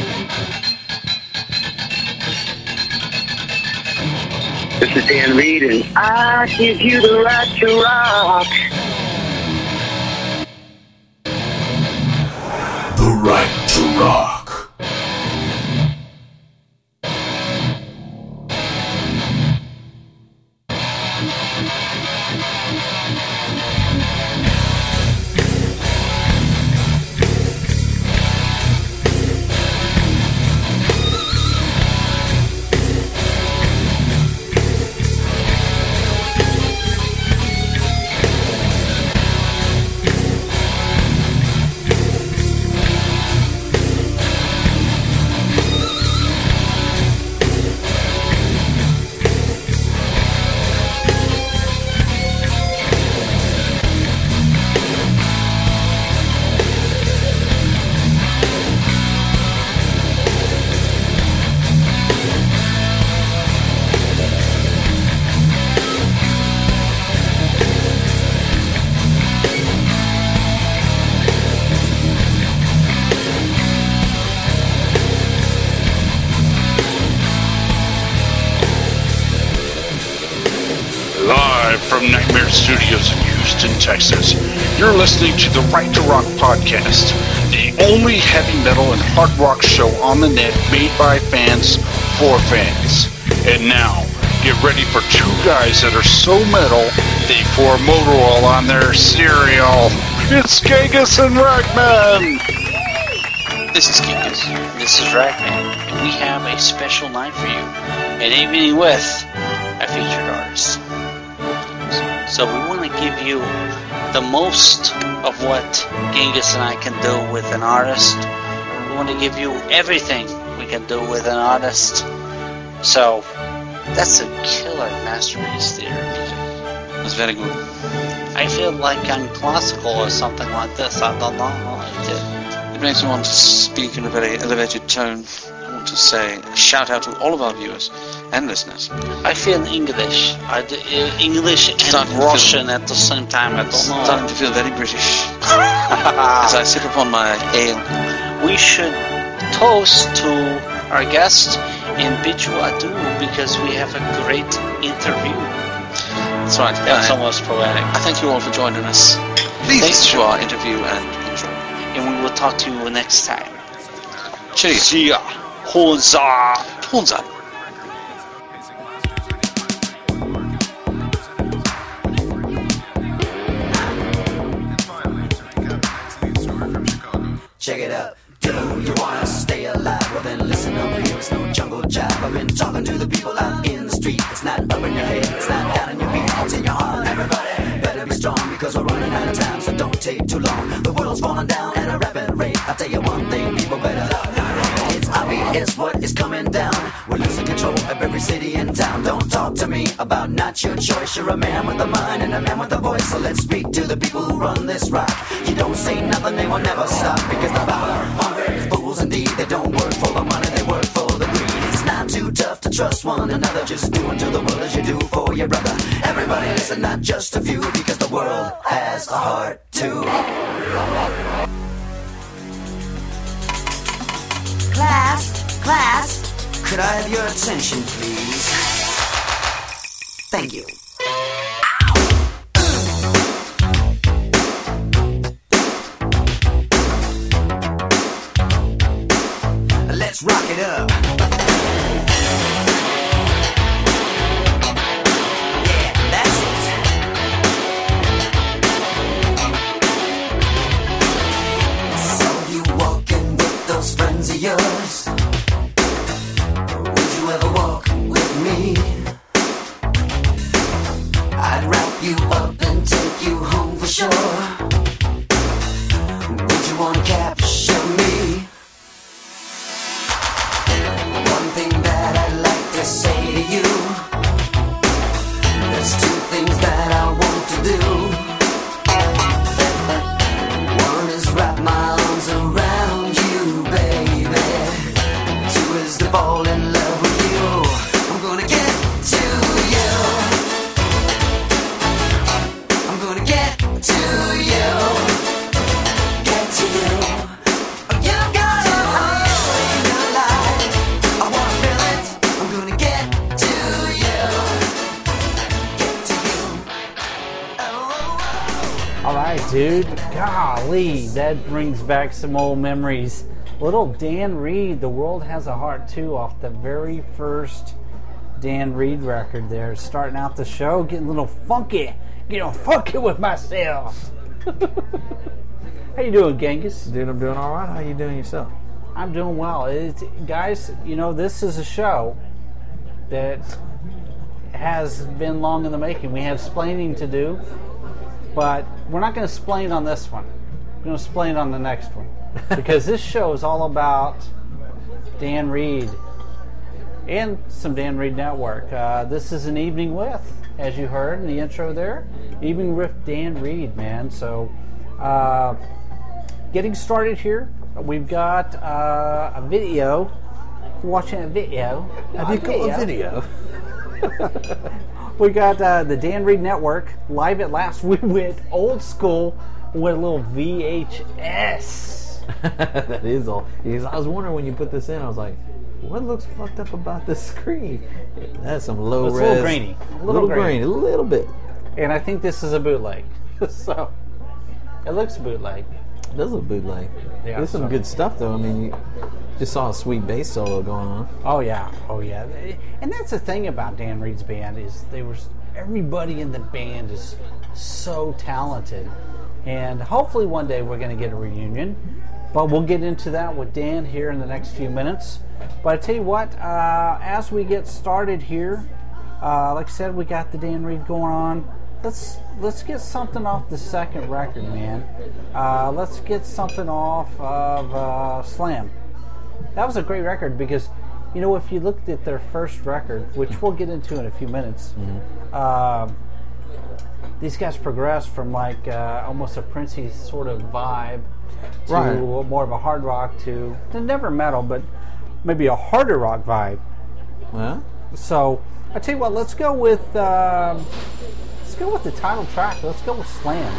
This is Dan Reed, and I give you the right to rock. The right to rock. From Nightmare Studios in Houston, Texas, you're listening to the Right to Rock podcast, the only heavy metal and hard rock show on the net made by fans for fans. And now, get ready for two guys that are so metal, they pour motor oil on their cereal. It's Genghis and Ragman! This is Genghis. This is Ragman. And we have a special night for you. An evening with a featured artist. So we want to give you the most of what Genghis and I can do with an artist. We want to give you everything we can do with an artist. So that's a killer masterpiece theater music. That's very good. I feel like I'm classical or something like this. I don't know. It makes me want to speak in a very elevated tone. I want to say a shout out to all of our viewers and listeners. I feel English. English and Russian at the same time. I don't know. Starting to feel very British as I sip upon my ale. We should toast to our guest and bid you adieu because we have a great interview. That's right. That's almost poetic. I thank you all for joining us. Please listen to our interview and enjoy. And we will talk to you next time. Cheers. See ya. Horns up. Horns up. Check it out. Do you wanna stay alive? Well then listen up here, it's no jungle jive. I've been talking to the people out in the street. It's not up in your head, it's not down in your beat. It's in your heart, everybody better be strong because we're running out of time, so don't take too long. The world's falling down at a rapid rate. I'll tell you one thing, people better. It's obvious what is coming down. We're losing control of every city and town. Don't talk to me about not your choice. You're a man with a mind and a man with a voice. So let's speak to the people who run this rock. You don't say nothing, they will never stop. Because the power hungry fools indeed. They don't work for the money, they work for the greed. It's not too tough to trust one another. Just do unto the world as you do for your brother. Everybody listen, not just a few. Because the world has a heart too. Class, could I have your attention, please? Thank you. Let's rock it up. Yeah, that's it. So you walking with those friends of yours? Would you ever walk with me? I'd wrap you up and take you home for sure. Would you want to capture me? All right, dude. Golly, that brings back some old memories. Little Dan Reed, The World Has a Heart Too, off the very first Dan Reed record there. Starting out the show, getting a little funky. Getting funky with myself. How you doing, Genghis? Dude, I'm doing all right. How you doing yourself? I'm doing well. Guys, you know, this is a show that has been long in the making. We have splaining to do, but we're not going to splain on this one. We're going to splain on the next one. Because this show is all about Dan Reed and some Dan Reed Network. This is an evening with, as you heard in the intro there, evening with Dan Reed, man. So, getting started here, we've got a video. Watching a video. Have you got a video? We got the Dan Reed Network live at last. We went old school with a little VHS. That is all. Because I was wondering when you put this in, I was like, what looks fucked up about this screen? That's some low res. It's a little grainy. A little grainy, a little bit. And I think this is a bootleg. So, it looks bootleg. It does look bootleg. Yeah, there's some good stuff, though. I mean, you just saw a sweet bass solo going on. Oh, yeah. Oh, yeah. And that's the thing about Dan Reed's band is everybody in the band is so talented. And hopefully one day we're going to get a reunion. But we'll get into that with Dan here in the next few minutes. But I tell you what, as we get started here, like I said, we got the Dan Reed going on. Let's get something off the second record, man. Let's get something off of Slam. That was a great record because, you know, if you looked at their first record, which we'll get into in a few minutes, these guys progressed from like almost a Princey sort of vibe to more of a hard rock to never metal, but maybe a harder rock vibe. Well, so I tell you what, let's go with the title track. Let's go with Slam.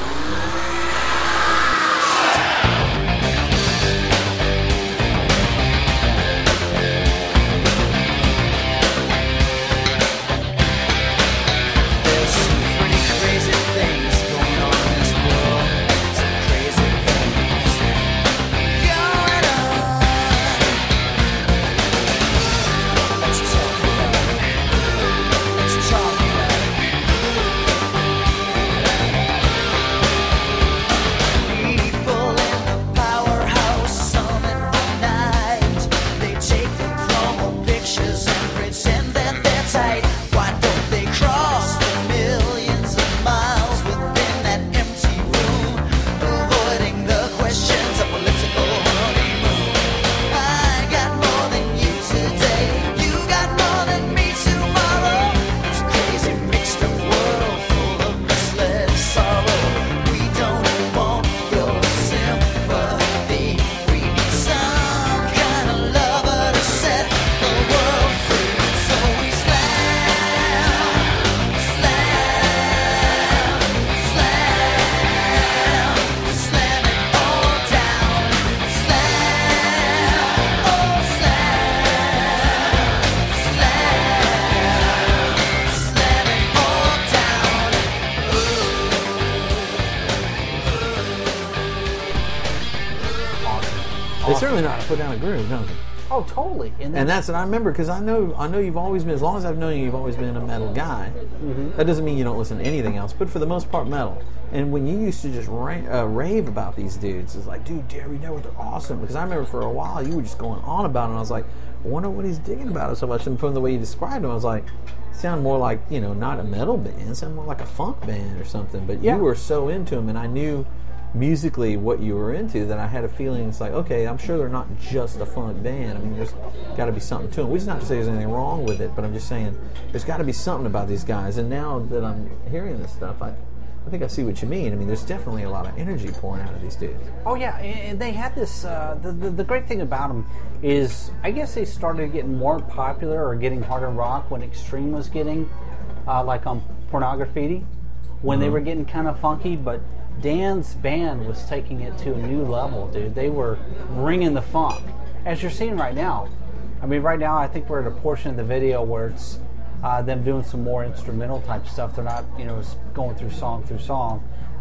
They certainly know how to put down a groove, don't they? Oh, totally. And that's what I remember, because I know you've always been, as long as I've known you, you've always been a metal guy. Mm-hmm. That doesn't mean you don't listen to anything else, but for the most part, metal. And when you used to just rave about these dudes, it's like, dude, Derry Network, they're awesome. Because I remember for a while you were just going on about it, and I was like, I wonder what he's digging about it so much. And from the way you described him, I was like, sound more like, you know, not a metal band, sound more like a funk band or something. But you were so into him, and I knew musically what you were into, that I had a feeling it's like, okay, I'm sure they're not just a funk band. I mean, there's got to be something to them. Which is not to say there's anything wrong with it, but I'm just saying there's got to be something about these guys. And now that I'm hearing this stuff, I think I see what you mean. I mean, there's definitely a lot of energy pouring out of these dudes. Oh yeah, and they had this. The great thing about them is, I guess they started getting more popular or getting harder rock when Extreme was getting, like on Pornography, when they were getting kind of funky, but Dan's band was taking it to a new level, dude. They were bringing the funk, as you're seeing right now. I mean, right now I think we're at a portion of the video where it's them doing some more instrumental type stuff. They're not, you know, going through song.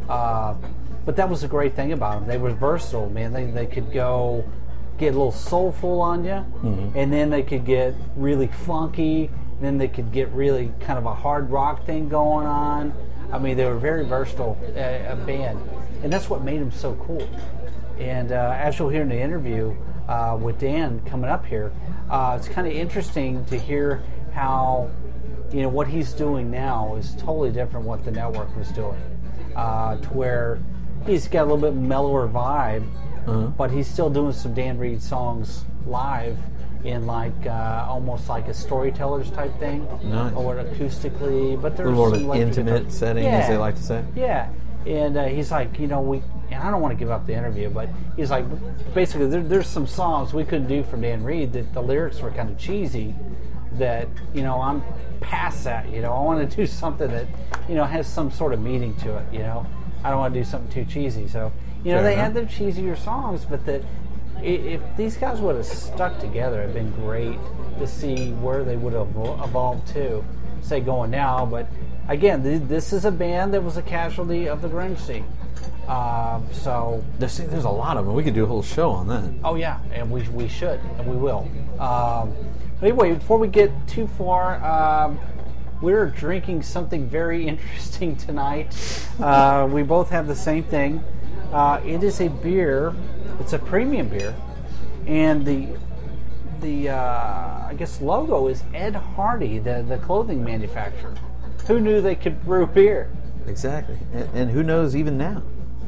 But that was a great thing about them. They were versatile, man. They could go get a little soulful on you, and then they could get really funky, and then they could get really kind of a hard rock thing going on. I mean, they were very versatile band, and that's what made them so cool. And as you'll hear in the interview with Dan coming up here, it's kind of interesting to hear how, what he's doing now is totally different from what the network was doing, to where he's got a little bit mellower vibe, but he's still doing some Dan Reed songs live in almost like a storyteller's type thing, or acoustically. But there's a little more some of an intimate setting, as they like to say. Yeah, and he's like, and I don't want to give up the interview, but he's like, basically, there's some songs we couldn't do from Dan Reed that the lyrics were kind of cheesy. That I'm past that. I want to do something that has some sort of meaning to it. I don't want to do something too cheesy. So they had their cheesier songs, but that if these guys would have stuck together, it'd been great to see where they would have evolved to. Say going now, but again, this is a band that was a casualty of the grunge scene. So there's a lot of them. We could do a whole show on that. Oh yeah, and we should, and we will. But anyway, before we get too far, we're drinking something very interesting tonight. We both have the same thing. It is a beer. It's a premium beer, and the I guess logo is Ed Hardy, the clothing manufacturer. Who knew they could brew beer? Exactly, and who knows even now?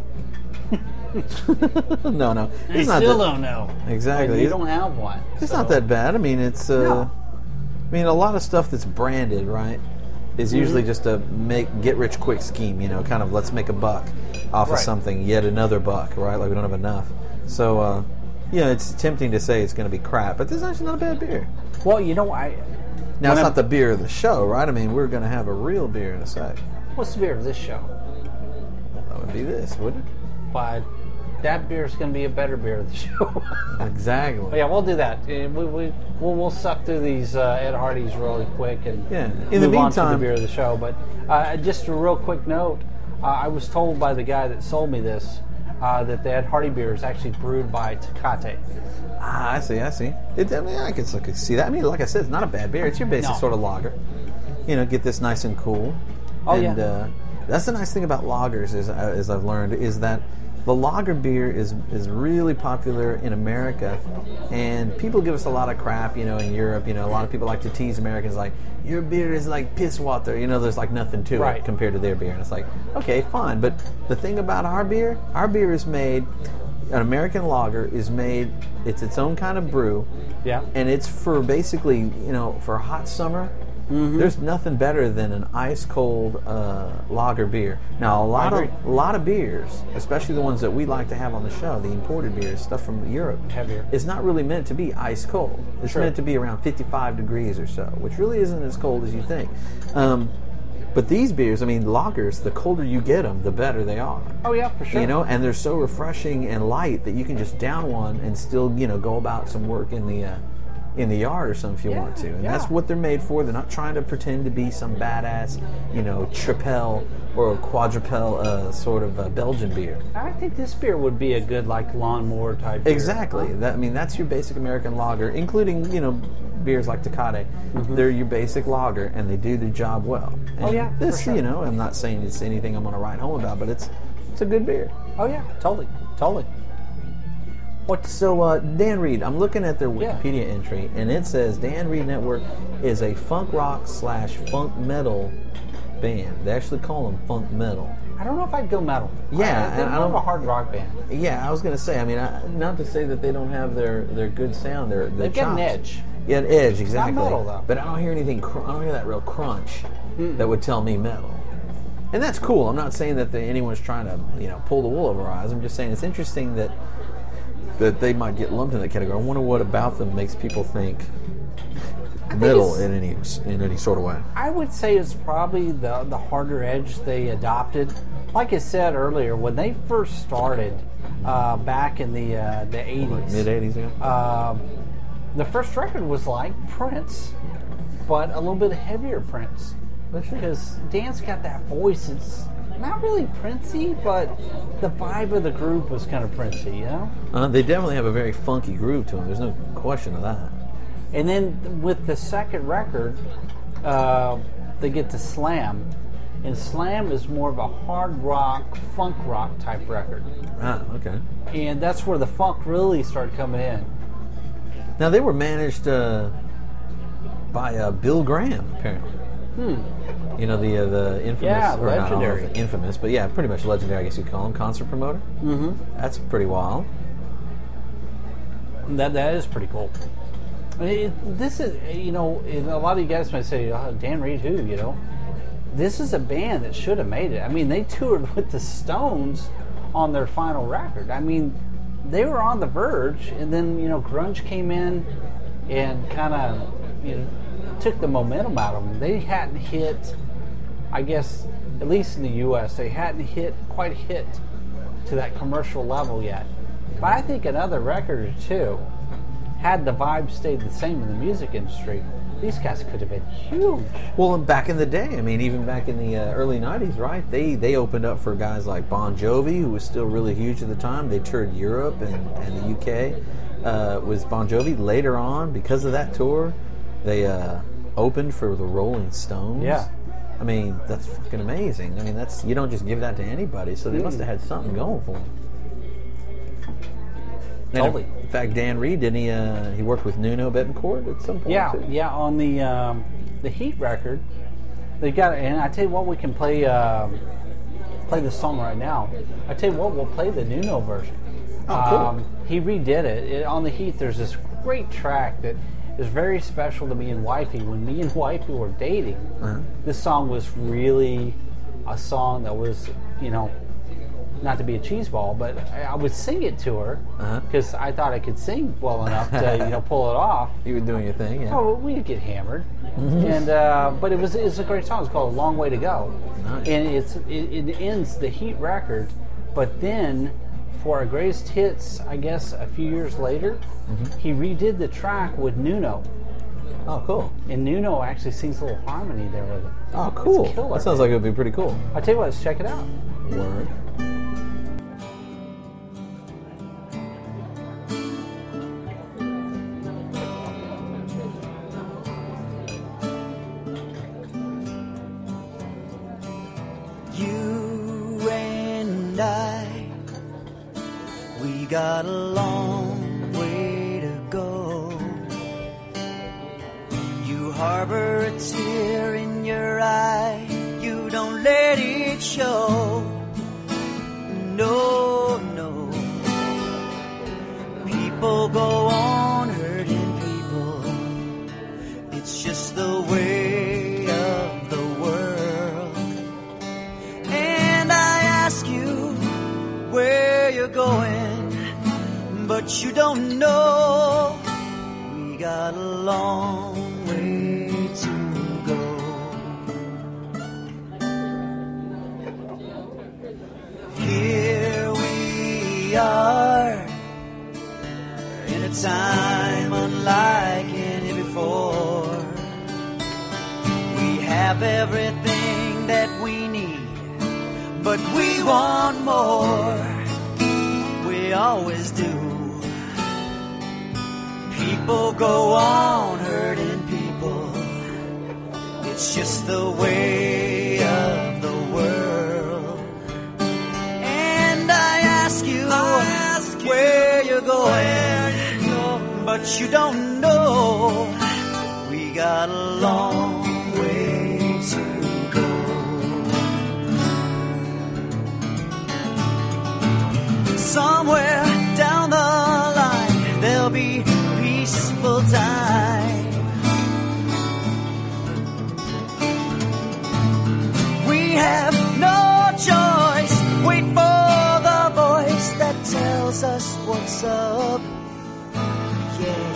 No, I still don't know. Exactly, you don't have one. It's not that bad. I mean, it's. No. I mean, a lot of stuff that's branded, right, is usually just a get-rich-quick scheme. Kind of let's make a buck off of something, yet another buck, right? Like we don't have enough. So, it's tempting to say it's going to be crap, but this is actually not a bad beer. Well, Now, it's not the beer of the show, right? I mean, we're going to have a real beer in a sec. What's the beer of this show? That would be this, wouldn't it? But that beer is going to be a better beer of the show. Exactly. But yeah, we'll do that. We'll suck through these Ed Hardys really quick and in the move on to meantime, the beer of the show. But just a real quick note, I was told by the guy that sold me this that the Ed Hardy beer is actually brewed by Tecate. I see. I can see that. I mean, like I said, it's not a bad beer. It's your basic sort of lager. Get this nice and cool. That's the nice thing about lagers, as I've learned, is that the lager beer is really popular in America, and people give us a lot of crap, in Europe. A lot of people like to tease Americans like, your beer is like piss water. There's like nothing to it compared to their beer. And it's like, okay, fine. But the thing about our beer is made, an American lager is made, it's its own kind of brew. Yeah. And it's for basically, for a hot summer. Mm-hmm. There's nothing better than an ice cold lager beer. Now, a lot of beers, especially the ones that we like to have on the show, the imported beers, stuff from Europe, heavier, it's not really meant to be ice cold. It's meant to be around 55 degrees or so, which really isn't as cold as you think. But these beers, I mean, lagers, the colder you get them, the better they are. Oh yeah, for sure. And they're so refreshing and light that you can just down one and still, go about some work in the yard or something if you want to. And that's what they're made for. They're not trying to pretend to be some badass, tripel or quadrupel sort of Belgian beer. I think this beer would be a good lawnmower type beer. Exactly. That's your basic American lager, including, beers like Tecate. Mm-hmm. They're your basic lager, and they do their job well. And this, for sure. I'm not saying it's anything I'm going to write home about, but it's a good beer. Oh yeah, totally. So, Dan Reed, I'm looking at their Wikipedia entry, and it says Dan Reed Network is a funk rock / funk metal band. They actually call them funk metal. I don't know if I'd go metal. Yeah, they're more of a hard rock band. Yeah, I was going to say, I mean, not to say that they don't have their good sound, they've got an edge. Yeah, an edge, exactly. It's not metal, though. But I don't hear anything, I don't hear that real crunch that would tell me metal. And that's cool. I'm not saying that anyone's trying to, pull the wool over our eyes. I'm just saying it's interesting that they might get lumped in that category. I wonder what about them makes people think metal in any sort of way. I would say it's probably the harder edge they adopted. Like I said earlier, when they first started back in the 80s, mid 80s, yeah. The first record was like Prince, but a little bit heavier Prince. Because Dan's got that voice. not really Princey, but the vibe of the group was kind of Princey, you know? They definitely have a very funky groove to them. There's no question of that. And then with the second record, they get to Slam. And Slam is more of a hard rock, funk rock type record. Ah, okay. And that's where the funk really started coming in. Now, they were managed by Bill Graham, apparently. You know, the infamous... Yeah, or not, I don't know legendary. if infamous, but yeah, pretty much legendary, I guess you'd call him, concert promoter. Mm-hmm. That's pretty wild. That is pretty cool. This is, you know, a lot of you guys might say, Dan Reed who, you know? This is a band that should have made it. I mean, they toured with the Stones on their final record. I mean, they were on the verge, and then, you know, grunge came in and kind of, you know, took the momentum out of them. They hadn't hit, I guess, at least in the U.S., they hadn't quite hit to that commercial level yet. But I think another record or two, had the vibe stayed the same in the music industry, these guys could have been huge. Well, back in the day, I mean, even back in the early 90s, right? They opened up for guys like Bon Jovi, who was still really huge at the time. They toured Europe and the UK with Bon Jovi. Later on, because of that tour, they opened for the Rolling Stones. Yeah. I mean, that's fucking amazing. I mean, you don't just give that to anybody, so they must have had something going for them. Totally. In fact, Dan Reed, didn't he worked with Nuno Bettencourt at some point? Yeah, too? yeah. On the Heat record, they got. And I tell you what, we can play the song right now. I tell you what, we'll play the Nuno version. Oh, cool. He redid it. On the Heat. There's this great track that is very special to me and Wifey. When me and Wifey were dating, this song was really a song that was, you know, not to be a cheeseball, but I would sing it to her because I thought I could sing well enough to, you know, pull it off. You were doing your thing, yeah. Oh, we'd get hammered, and but it's a great song. It's called "A Long Way to Go," Nice. and it ends the Heat record. But then, for a greatest hits, I guess a few years later, he redid the track with Nuno. Oh, cool. And Nuno actually sings a little harmony there with it. Oh, cool. It's killer. That sounds like it would be pretty cool. I tell you what, let's check it out. Word. You and I, we got a long way to go. You harbor a tear in your eye, you don't let it show. No, no. People go on hurting people. It's just the way of the world. And I ask you where you're going, but you don't know. We got a long way to go. Here we are in a time unlike any before. We have everything that we need, but we want more. We always do. People go on hurting people. It's just the way of the world. And I ask you where you're going, but you don't know. We got a long way to go. Somewhere down the line there'll be peaceful time. We have no choice. Wait for the voice that tells us what's up. Yeah.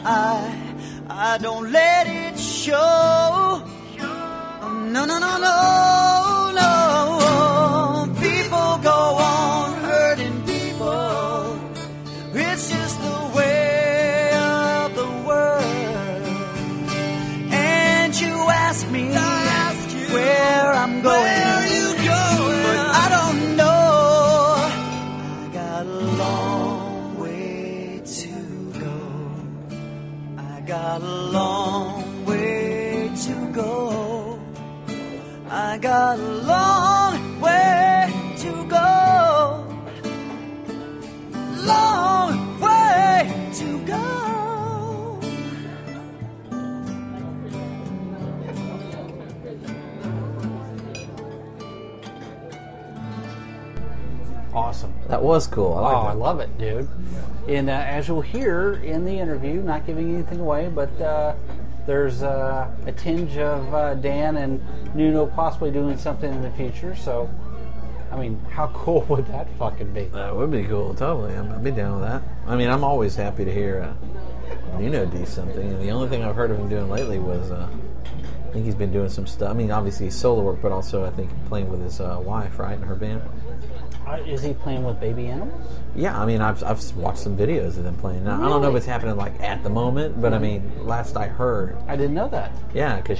I don't let it show. No, no, no, no, no. People go on hurting people. It's just the way of the world. And you ask me where I'm going. Where are you going? But I don't know. I got a long way to go. I got a long way to go. I got a long way to go. Long way to go. Awesome. That was cool. I like that. I love it, dude. And as you'll hear in the interview, not giving anything away, but there's a tinge of Dan and Nuno possibly doing something in the future. So, I mean, how cool would that fucking be? That would be cool, totally. I'd be down with that. I mean, I'm always happy to hear Nuno do something. And the only thing I've heard of him doing lately was, I think he's been doing some stuff. I mean, obviously solo work, but also I think playing with his wife, right, in her band. Is he playing with baby animals? Yeah, I mean, I've watched some videos of them playing. Now, I don't know if it's happening like at the moment, but I mean, last I heard, I didn't know that. yeah, because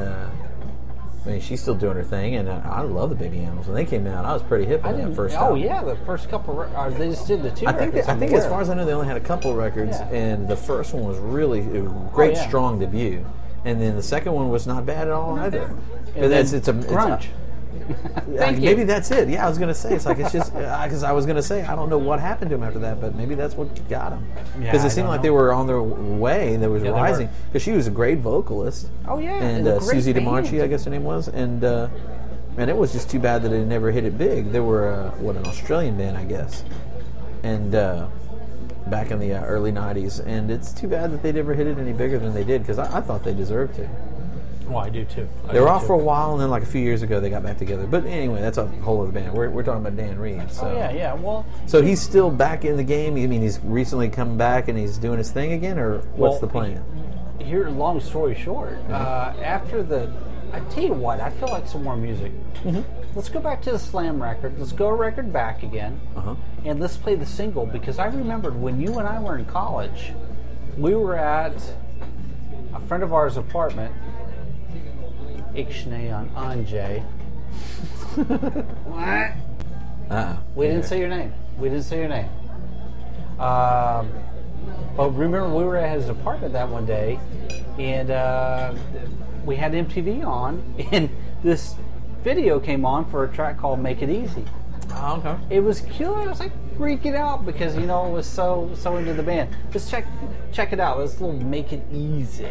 she's still doing her thing, and I love the baby animals. When they came out, I was pretty hip on that first Oh album. yeah, the first couple. They just did the two. I think records. as far as I know, they only had a couple records, Yeah. and the first one was really a great, yeah. strong debut, and then the second one was not bad at all either. But then it's grunge. Thank you. Maybe that's it. Yeah, I was gonna say it's like it's just because I was gonna say I don't know what happened to him after that, but maybe that's what got him. Yeah, Because I it seemed don't like know. they were on their way. They was Yeah, they rising were. because she was a great vocalist. Oh yeah, and a great Susie band. DeMarchi, I guess her name was, and it was just too bad that it never hit it big. They were an Australian band, I guess, and back in the early '90s, and it's too bad that they never hit it any bigger than they did because I thought they deserved to. Oh, I do too. They were off for a while, and then like a few years ago, they got back together. But anyway, that's a whole other band. We're talking about Dan Reed. So. Oh yeah. Well. So he's still back in the game. I mean, he's recently come back and he's doing his thing again, or what's the plan? Here, long story short, after I tell you what, I feel like some more music. Mm-hmm. Let's go back to the Slam record. Let's go a record back again, and let's play the single because I remembered when you and I were in college, we were at a friend of ours' apartment. Ixnay on Anjay. What? We didn't say your name. But remember, we were at his apartment that one day, and we had MTV on, and this video came on for a track called "Make It Easy." Oh, okay. It was killer. I was like freaking out because I was so into the band. Let's check it out. Let's little "Make It Easy."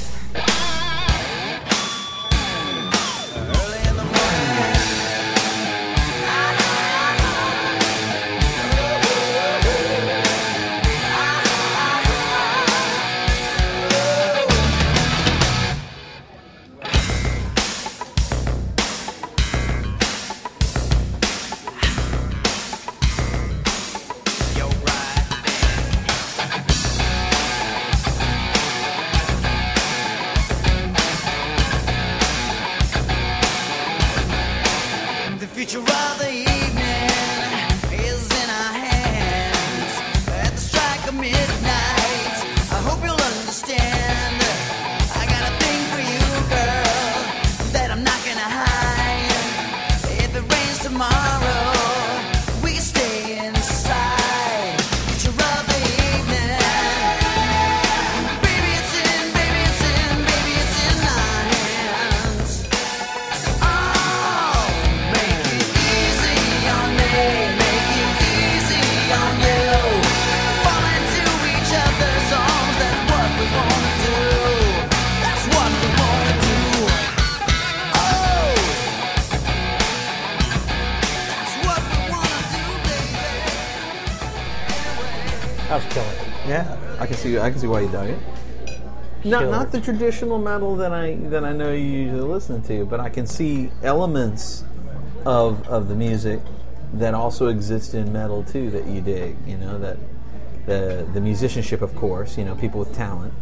That was killer. Yeah, I can see why you dug it. Not the traditional metal that I know you usually listen to, but I can see elements of the music that also exist in metal too that you dig. That the musicianship, of course. People with talent,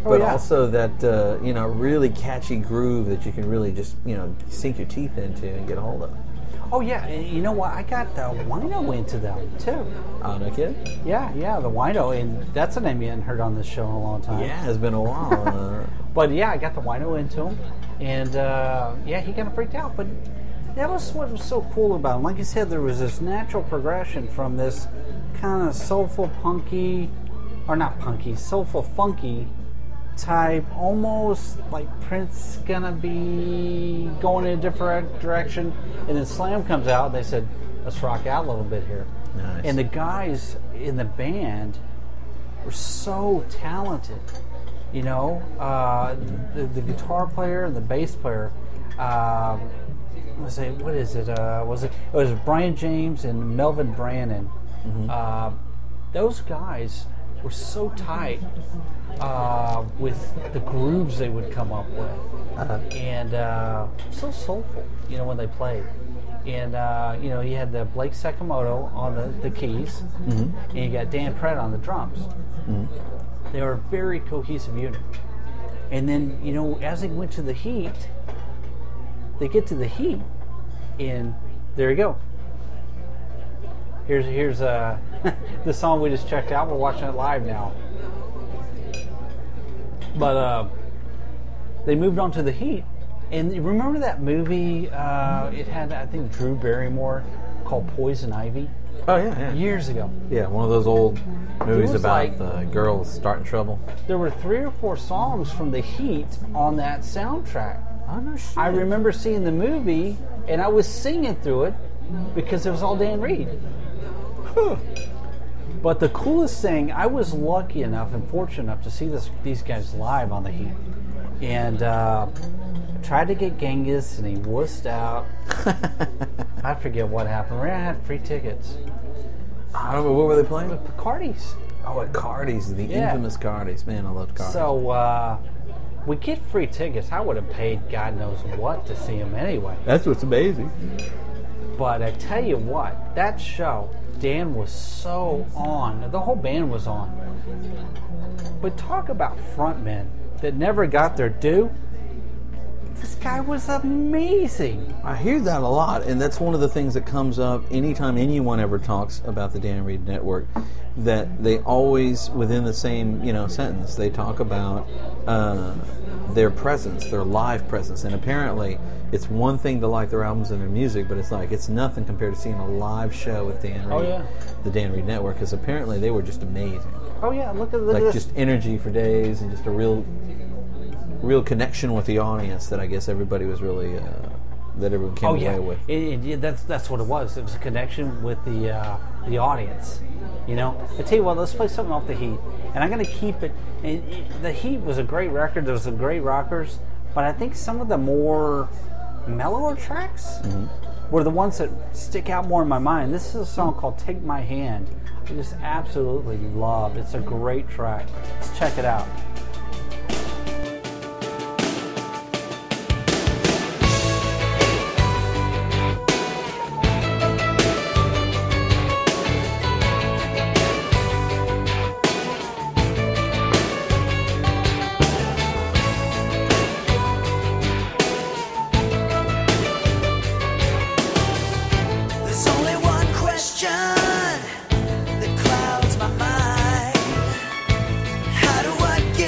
but yeah. also that really catchy groove that you can really just sink your teeth into and get a hold of. Oh yeah, and you know what? I got the Wino into them too. Oh, no kidding? Yeah, the Wino, and that's a name you hadn't heard on this show in a long time. Yeah, it's been a while. But yeah, I got the Wino into him, and he kind of freaked out. But that was what was so cool about him. Like you said, there was this natural progression from this kind of soulful punky, or not punky, soulful funky type, almost like Prince gonna be going in a different direction, and then Slam comes out and they said, let's rock out a little bit here. Nice. And the guys in the band were so talented, the guitar player and the bass player, it was Brian James and Melvin Brannon. Those guys were so tight with the grooves they would come up with, and so soulful, when they played. And you had the Blake Sakamoto on the keys, and you got Dan Pratt on the drums. They were a very cohesive unit. And then as they went to the Heat, they get to the Heat, and there you go. Here's the song we just checked out. We're watching it live now. But they moved on to the Heat, and you remember that movie? It had, I think, Drew Barrymore, called Poison Ivy. Oh yeah. Years ago. Yeah, one of those old movies was about like- girls starting trouble. There were 3 or 4 songs from the Heat on that soundtrack. Oh no shit. I remember seeing the movie, and I was singing through it because it was all Dan Reed. But the coolest thing, I was lucky enough and fortunate enough to see these guys live on the Heat, and tried to get Genghis, and he wussed out. I forget what happened. I had free tickets. I don't know, what were they playing? Cardi's. Oh, at Cardi's, the infamous Cardi's. Man, I loved Cardi's. So we get free tickets. I would have paid God knows what to see him anyway. That's what's amazing. But I tell you what, that show, Dan was so on. The whole band was on. But talk about frontmen that never got their due. This guy was amazing. I hear that a lot, and that's one of the things that comes up anytime anyone ever talks about the Dan Reed Network, that they always, within the same sentence, they talk about their presence, their live presence. And apparently it's one thing to like their albums and their music, but it's nothing compared to seeing a live show with Dan Reed. Oh, yeah. The Dan Reed Network, because apparently they were just amazing. Oh yeah, look at Like this. just energy for days, and just a real connection with the audience that I guess everybody was really that everyone came away with. That's what it was. It was a connection with the audience. I tell you what, let's play something off the Heat, and I'm going to keep it. The Heat was a great record. There was some great rockers, but I think some of the more mellower tracks were the ones that stick out more in my mind. This is a song called "Take My Hand." I just absolutely love. It's a great track. Let's check it out. There's only one question that clouds my mind. How do I get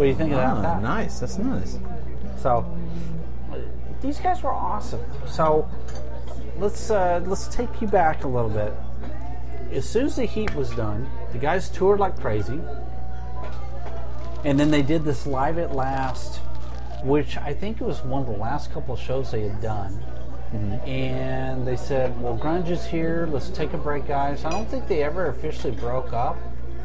What do you think about that? Nice. That's nice. So these guys were awesome. So let's take you back a little bit. As soon as the Heat was done, the guys toured like crazy, and then they did this Live at Last, which I think it was one of the last couple of shows they had done. Mm-hmm. And they said, well, grunge is here, let's take a break, guys. I don't think they ever officially broke up.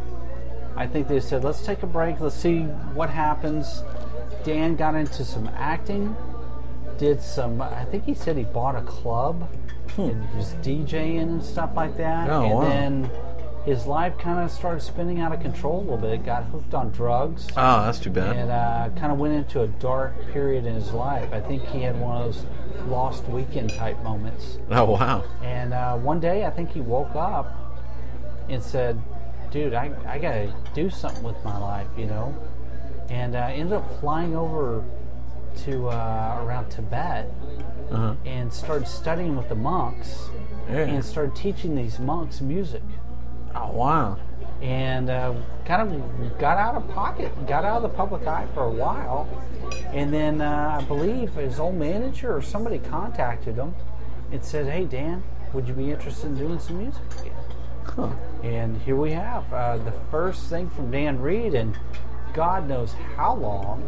I think they said, let's take a break, let's see what happens. Dan got into some acting, did some, I think he said he bought a club and was DJing and stuff like that. Oh, and wow. then his life kind of started spinning out of control a little bit, got hooked on drugs. Oh, that's too bad. And kind of went into a dark period in his life. I think he had one of those lost weekend type moments. Oh, wow. And one day I think he woke up and said, dude, I got to do something with my life, you know. And ended up flying over to around Tibet and started studying with the monks and started teaching these monks music. Oh, wow. And kind of got out of pocket, got out of the public eye for a while. And then I believe his old manager or somebody contacted him and said, hey, Dan, would you be interested in doing some music again? Huh. And here we have the first thing from Dan Reed, and God knows how long,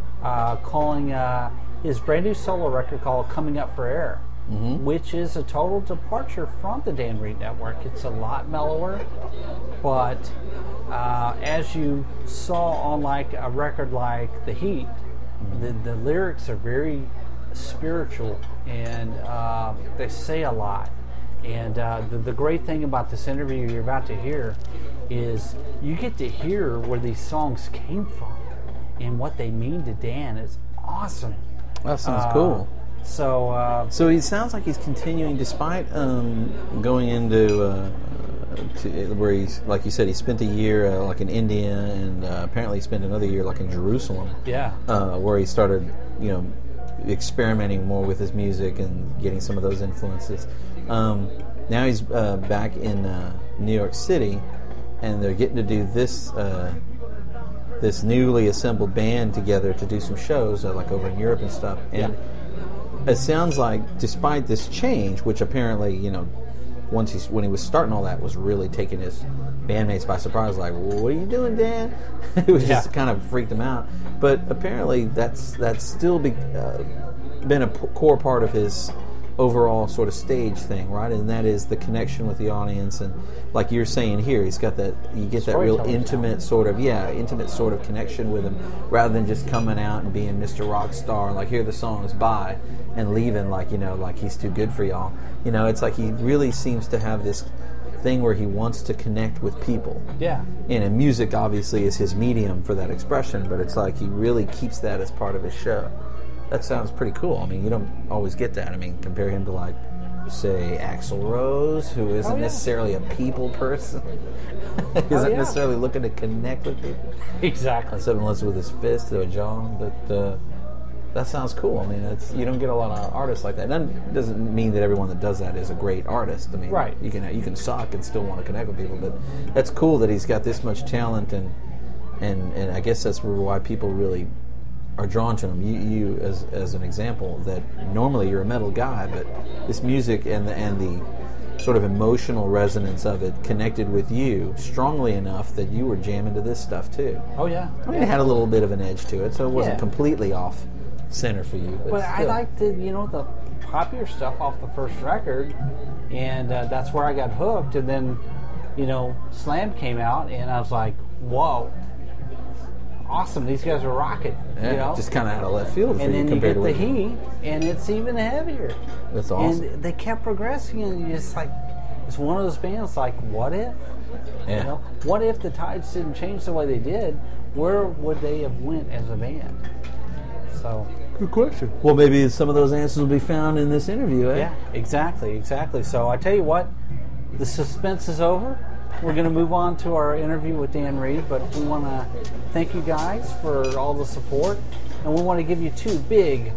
calling his brand new solo record called Coming Up for Air, which is a total departure from the Dan Reed Network. It's a lot mellower, but as you saw on like a record like The Heat, the lyrics are very spiritual, and they say a lot. And the great thing about this interview you're about to hear is you get to hear where these songs came from and what they mean to Dan. It's awesome. That sounds cool. So he sounds like he's continuing, despite going into where he's, like you said, he spent a year like in India, and apparently he spent another year like in Jerusalem. Yeah. Where he started, experimenting more with his music and getting some of those influences. Now he's back in New York City, and they're getting to do this this newly assembled band together to do some shows like over in Europe and stuff. And it sounds like, despite this change, which apparently, when he was starting all that, was really taking his bandmates by surprise, like, well, what are you doing, Dan? It was just kind of freaked him out. But apparently that's still been a core part of his overall sort of stage thing, right? And that is the connection with the audience, and like you're saying here, he's got that, you get that real intimate sort of connection with him, rather than just coming out and being Mr. Rockstar, like, here are the songs, bye, and leaving like he's too good for y'all. It's like he really seems to have this thing where he wants to connect with people. Yeah. And music obviously is his medium for that expression, but it's like he really keeps that as part of his show. That sounds pretty cool. I mean, you don't always get that. I mean, compare him to, like, say, Axl Rose, who isn't necessarily a people person. Isn't necessarily looking to connect with people. Exactly. Except unless with his fist to a jaw. But that sounds cool. I mean, you don't get a lot of artists like that. That doesn't mean that everyone that does that is a great artist. I mean, you can suck and still want to connect with people. But that's cool that he's got this much talent, and I guess that's why people really are drawn to him. You as an example, that normally you're a metal guy, but this music and the sort of emotional resonance of it connected with you strongly enough that you were jamming to this stuff too. Oh yeah. I mean, it had a little bit of an edge to it, so it wasn't completely off center for you. But I liked the poppier stuff off the first record, and that's where I got hooked. And then Slam came out, and I was like, whoa, awesome, these guys are rocking. Just kind of out of left field. And then you get the Heat, and it's even heavier. That's awesome. And they kept progressing, and you just like, it's one of those bands like, what if? Yeah. What if the Tides didn't change the way they did? Where would they have went as a band? So, good question. Well, maybe some of those answers will be found in this interview, eh? Yeah, exactly. So I tell you what, the suspense is over. We're going to move on to our interview with Dan Reed, but we want to thank you guys for all the support, and we want to give you two big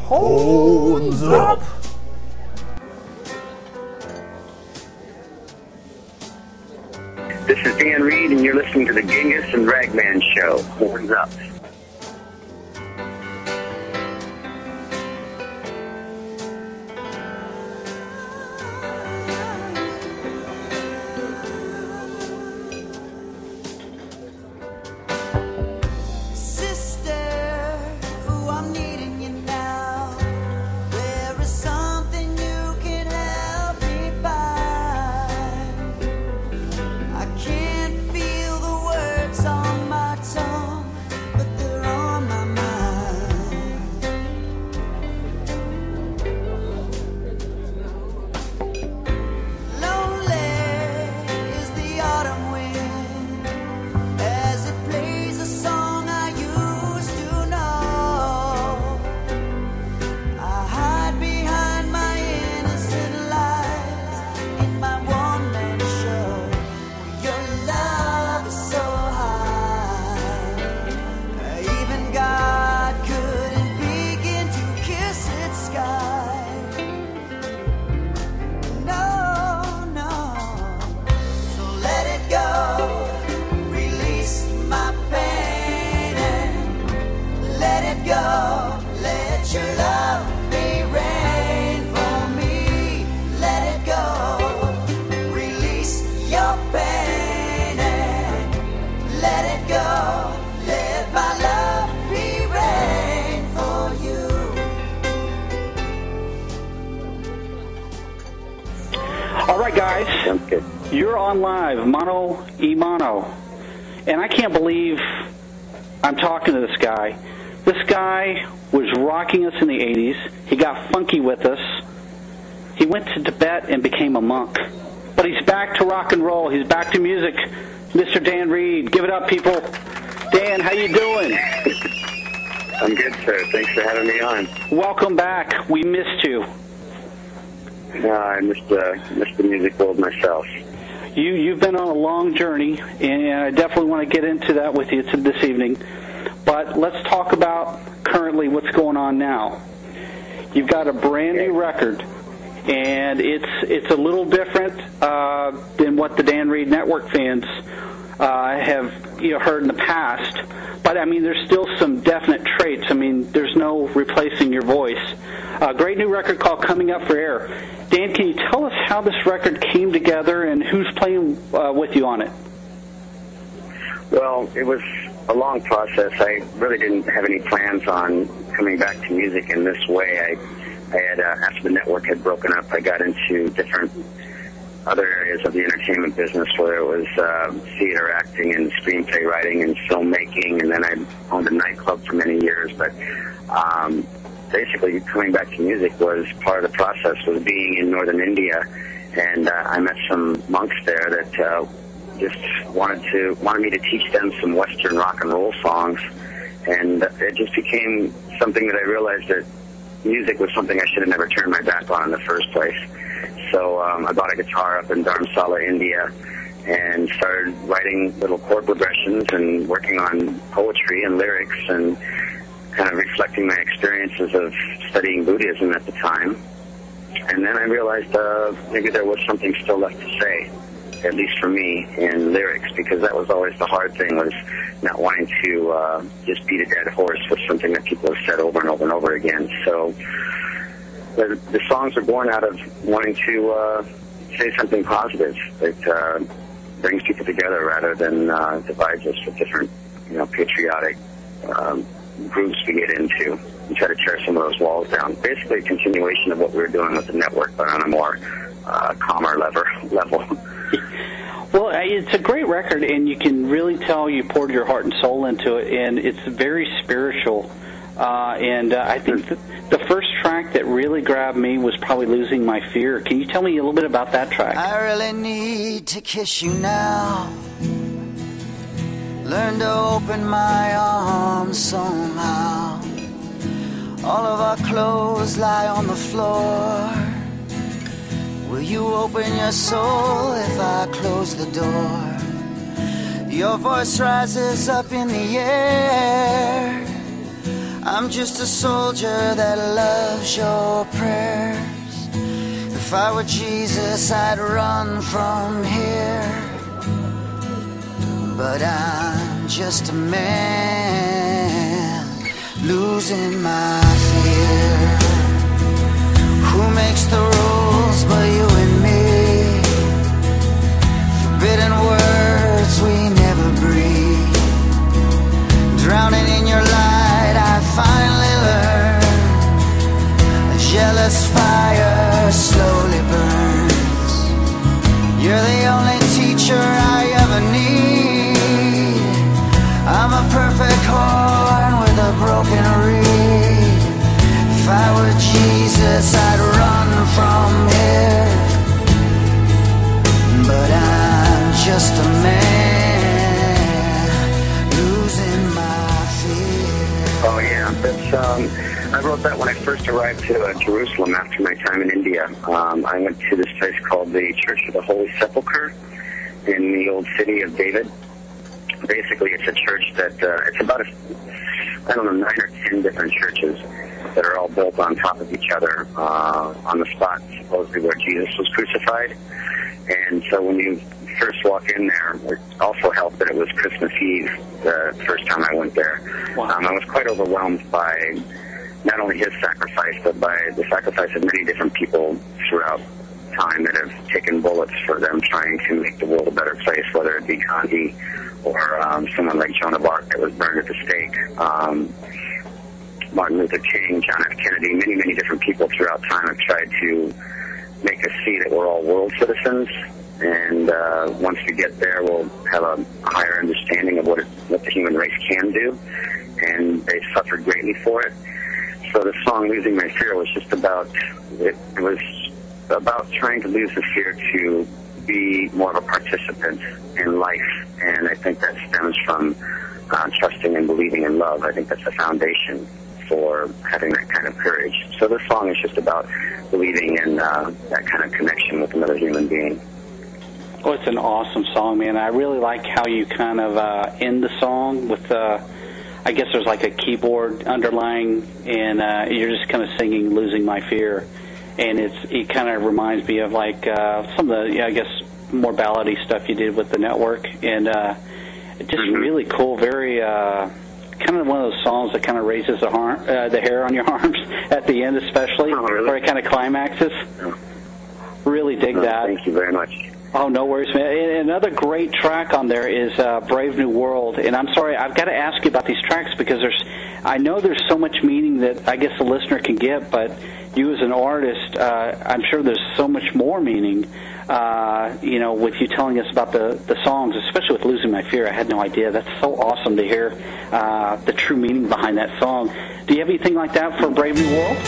horns up. This is Dan Reed, and you're listening to the Genghis and Ragman Show. Horns up. Sounds Guys, good. you're on live, Mono e Mono. And I can't believe I'm talking to this guy. This guy was rocking us in the 80s. He got funky with us. He went to Tibet and became a monk. But he's back to rock and roll. He's back to music. Mr. Dan Reed. Give it up, people. Dan, how you doing? I'm good, sir. Thanks for having me on. Welcome back. We missed you. I missed the music world myself. You've been on a long journey, and I definitely want to get into that with you this evening. But let's talk about currently what's going on now. You've got a brand new record, and it's a little different than what the Dan Reed Network fans have heard in the past. But I mean, there's still some definite traits. I mean, there's no replacing your voice. A great new record called Coming Up for Air. Dan, can you tell us how this record came together and who's playing with you on it? Well, it was a long process. I really didn't have any plans on coming back to music in this way. I had, after the network had broken up, I got into different other areas of the entertainment business, whether it was theater acting and screenplay writing and filmmaking, and then I owned a nightclub for many years. But basically, coming back to music was part of the process, was being in northern India, and I met some monks there that just wanted me to teach them some Western rock and roll songs, and it just became something that I realized that music was something I should have never turned my back on in the first place. So I bought a guitar up in Dharamsala, India, and started writing little chord progressions and working on poetry and lyrics and kind of reflecting my experiences of studying Buddhism at the time. And then I realized maybe there was something still left to say, at least for me, in lyrics, because that was always the hard thing, was not wanting to just beat a dead horse with something that people have said over and over and over again. So the songs are born out of wanting to say something positive that brings people together rather than divides us with different, patriotic groups we get into and try to tear some of those walls down. Basically a continuation of what we were doing with the network, but on a more calmer level. Well, it's a great record, and you can really tell you poured your heart and soul into it, and it's very spiritual. I think the first track that really grabbed me was probably Losing My Fear. Can you tell me a little bit about that track? I really need to kiss you now. Learn to open my arms somehow. All of our clothes lie on the floor. Will you open your soul if I close the door? Your voice rises up in the air. I'm just a soldier that loves your prayers. If I were Jesus, I'd run from here. But I'm just a man losing my fear. Who makes the rules but you and me? Forbidden words we never breathe. Drowning in your light, I finally learned a jealous fire slowly burns. You're the only teacher I ever need. I'm a perfect horn with a broken reed. If I were Jesus, I'd run from here. But I'm just a man losing my fear. Oh yeah, that's I wrote that when I first arrived to Jerusalem after my time in India. I went to this place called the Church of the Holy Sepulchre in the old city of David. Basically, it's a church that it's about 9 or 10 different churches that are all built on top of each other on the spot supposedly where Jesus was crucified. And so when you first walk in there, it also helped that it was Christmas Eve the first time I went there. Wow. I was quite overwhelmed by not only his sacrifice, but by the sacrifice of many different people throughout time that have taken bullets for them trying to make the world a better place, whether it be Gandhi or someone like Joan of Arc that was burned at the stake, Martin Luther King, John F. Kennedy, many different people throughout time have tried to make us see that we're all world citizens. And once we get there, we'll have a higher understanding of what the human race can do. And they've suffered greatly for it. So the song "Losing My Fear" was just about it was about trying to lose the fear to be more of a participant in life. And I think that stems from trusting and believing in love. I think that's the foundation for having that kind of courage. So this song is just about believing in that kind of connection with another human being. Oh, it's an awesome song, man. I really like how you kind of end the song with, I guess there's like a keyboard underlying, and you're just kind of singing "Losing My Fear." And it kind of reminds me of like some of the, I guess, more ballady stuff you did with the network. And just really cool, very kind of one of those songs that kind of raises the hair on your arms at the end, especially, where it kind of climaxes. Really dig that. Thank you very much. Oh, no worries, man. And another great track on there is Brave New World. And I'm sorry, I've got to ask you about these tracks because I know there's so much meaning that I guess the listener can get, but you as an artist, I'm sure there's so much more meaning, with you telling us about the songs, especially with "Losing My Fear." I had no idea. That's so awesome to hear the true meaning behind that song. Do you have anything like that for Brave New World?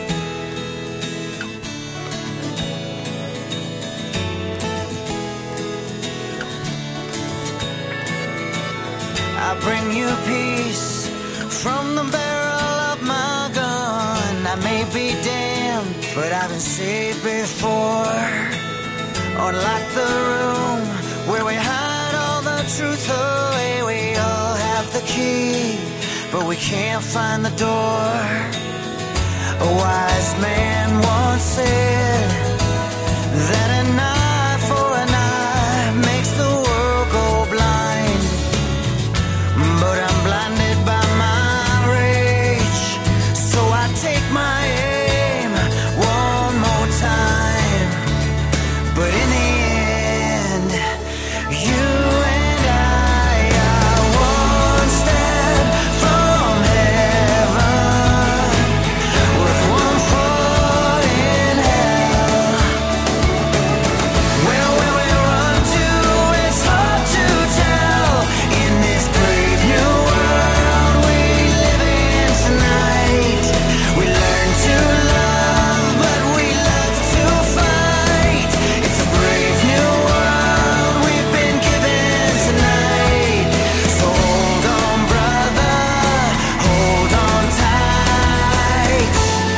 I bring you peace from the barrel of my gun. I may be damned, but I've been saved before. Unlock the room where we hide all the truth away. We all have the key, but we can't find the door. A wise man once said that an eye for an eye makes the world go blind. But I'm blinded by my rage, so I take my aim one more time. But in the end, you and I are one step from heaven, with one foot in hell. Where will we run to? It's hard to tell. In this brave new world we live in tonight, we learn to love, but we love to fight. It's a brave new world we've been given tonight. So hold on, brother, hold on tight.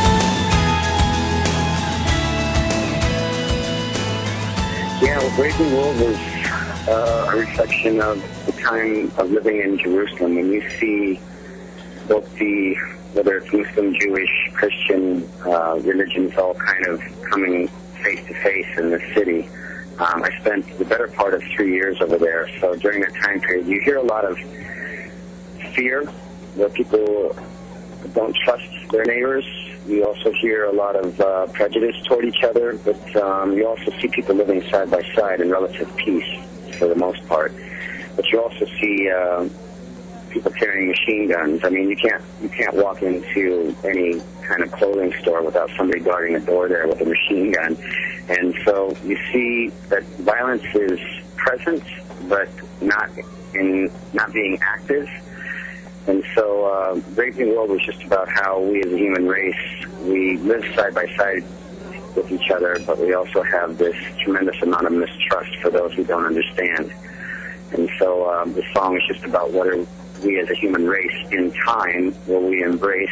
Yeah, well, Brave New World was a reflection of the time of living in Jerusalem. When you see both whether it's Muslim, Jewish, Christian religions all kind of coming face to face in the city. I spent the better part of 3 years over there. So during that time period, you hear a lot of fear, where people don't trust their neighbors. You also hear a lot of prejudice toward each other, but you also see people living side by side in relative peace for the most part. But you also see people carrying machine guns. I mean, you can't walk into any kind of clothing store without somebody guarding the door there with a machine gun. And so you see that violence is present, but not being active. And so Brave New World was just about how we as a human race, we live side by side with each other, but we also have this tremendous amount of mistrust for those who don't understand. And so the song is just about whether we as a human race in time will we embrace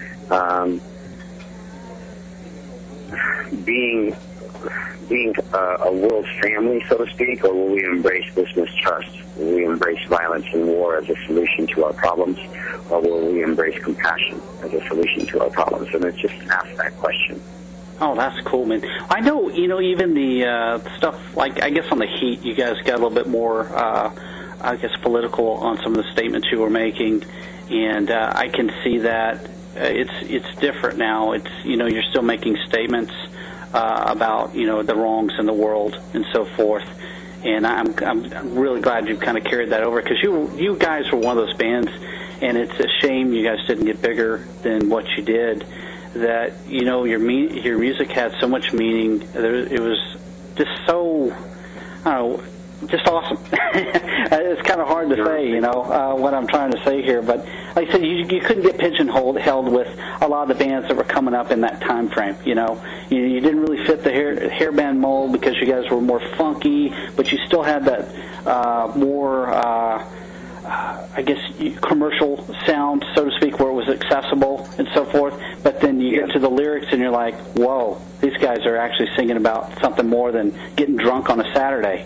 being a world family, so to speak, or will we embrace this mistrust? Will we embrace violence and war as a solution to our problems, or will we embrace compassion as a solution to our problems? And it's just ask that question. Oh, that's cool, man. I know, even the stuff, like, I guess on the heat, you guys got a little bit more, I guess, political on some of the statements you were making, and I can see that it's different now. It's, you're still making statements about, the wrongs in the world and so forth. And I'm really glad you kind of carried that over, because you guys were one of those bands, and it's a shame you guys didn't get bigger than what you did. that your music had so much meaning. It was just so, I don't know, just awesome. It's kind of hard to say, what I'm trying to say here, but like I said, you couldn't get pigeonholed with a lot of the bands that were coming up in that time frame. You didn't really fit the hair band mold because you guys were more funky, but you still had that more, I guess, commercial sound, so to speak, where it was accessible and so forth. But then you get to the lyrics and you're like, whoa, these guys are actually singing about something more than getting drunk on a Saturday.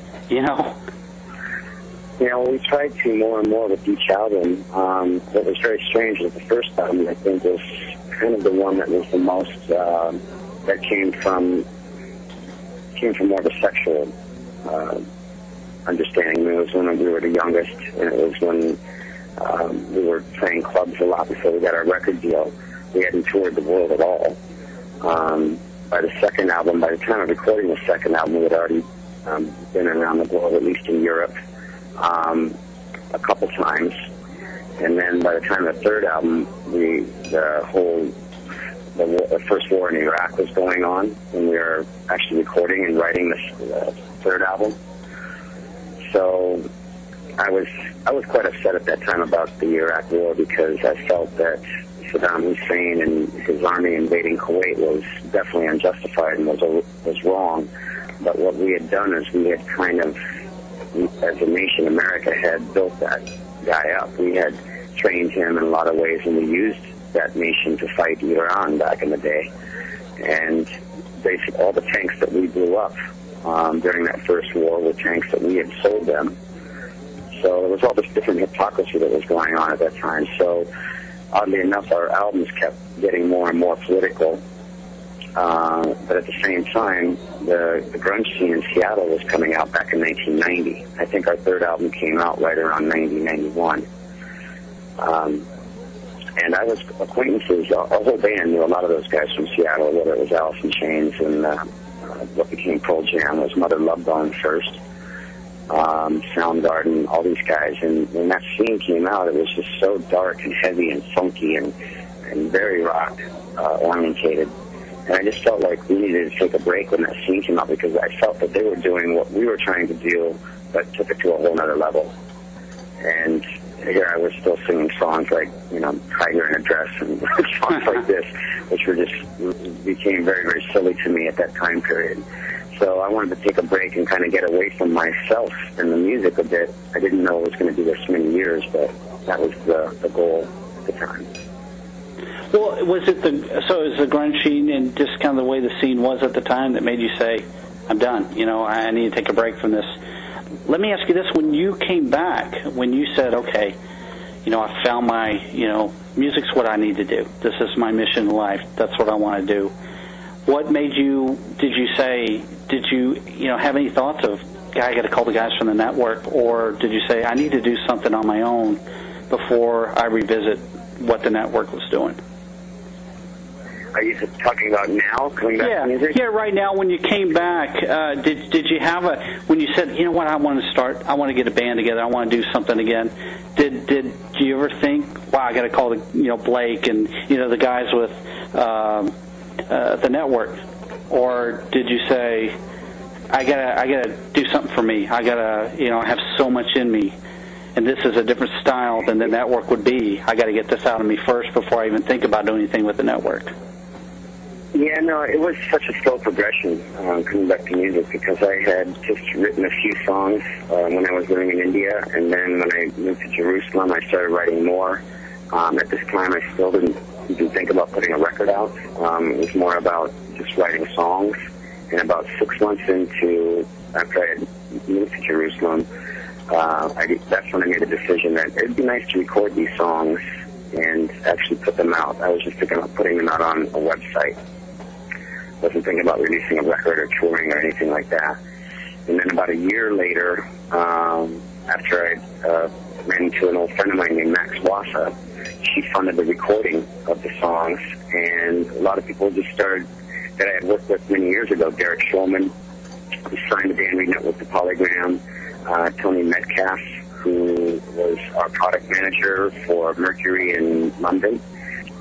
We tried to more and more with each album. What was very strange was the first album, I think, was kind of the one that was the most, that came from more of a sexual understanding. It was when we were the youngest, and it was when we were playing clubs a lot before we got our record deal. We hadn't toured the world at all. By the second album, by the time of recording the second album, we had already been around the globe, at least in Europe, a couple times. And then by the time of the third album, the first war in Iraq was going on, and we were actually recording and writing the third album. So I was quite upset at that time about the Iraq war, because I felt that Saddam Hussein and his army invading Kuwait was definitely unjustified and was wrong. But what we had done is we had kind of, as a nation, America had built that guy up. We had trained him in a lot of ways, and we used that nation to fight Iran back in the day. And basically all the tanks that we blew up during that first war were tanks that we had sold them. So there was all this different hypocrisy that was going on at that time. So oddly enough, our albums kept getting more and more political. But at the same time, the grunge scene in Seattle was coming out back in 1990. I think our third album came out right around 1991. And I was acquaintances, our whole band knew a lot of those guys from Seattle, whether it was Alice in Chains and what became Pearl Jam, was Mother Love Bone first, Soundgarden, all these guys. And when that scene came out, it was just so dark and heavy and funky and very rock orientated. And I just felt like we needed to take a break when that scene came out, because I felt that they were doing what we were trying to do, but took it to a whole other level. And here I was still singing songs like, Tiger in a Dress and songs like this, which were just became very, very silly to me at that time period. So I wanted to take a break and kind of get away from myself and the music a bit. I didn't know it was going to be this many years, but that was the goal at the time. Well, was it the grunge scene and just kind of the way the scene was at the time that made you say, I'm done, I need to take a break from this? Let me ask you this. When you came back, when you said, okay, I found my, music's what I need to do. This is my mission in life. That's what I want to do. What made you, did you have any thoughts of, I got to call the guys from the network, or did you say, I need to do something on my own before I revisit what the network was doing? Are you talking about now, coming back to music? Yeah, right now when you came back, did you have when you said, what, I want to get a band together, I want to do something again, did you ever think, wow, I got to call Blake and, the guys with the network? Or did you say, I gotta do something for me, I gotta, have so much in me, and this is a different style than the network would be, I got to get this out of me first before I even think about doing anything with the network? Yeah, no, it was such a slow progression coming back to music, because I had just written a few songs when I was living in India, and then when I moved to Jerusalem, I started writing more. At this time, I still didn't even think about putting a record out. It was more about just writing songs, and about 6 months after I had moved to Jerusalem, that's when I made a decision that it would be nice to record these songs and actually put them out. I was just thinking about putting them out on a website. Wasn't thinking about releasing a record or touring or anything like that. And then about a year later, after I ran into an old friend of mine named Max Wassa, she funded the recording of the songs, and a lot of people just started that I had worked with many years ago. Derek Shulman, who signed the Dan Reed Network to Polygram, Tony Metcalf, who was our product manager for Mercury in London,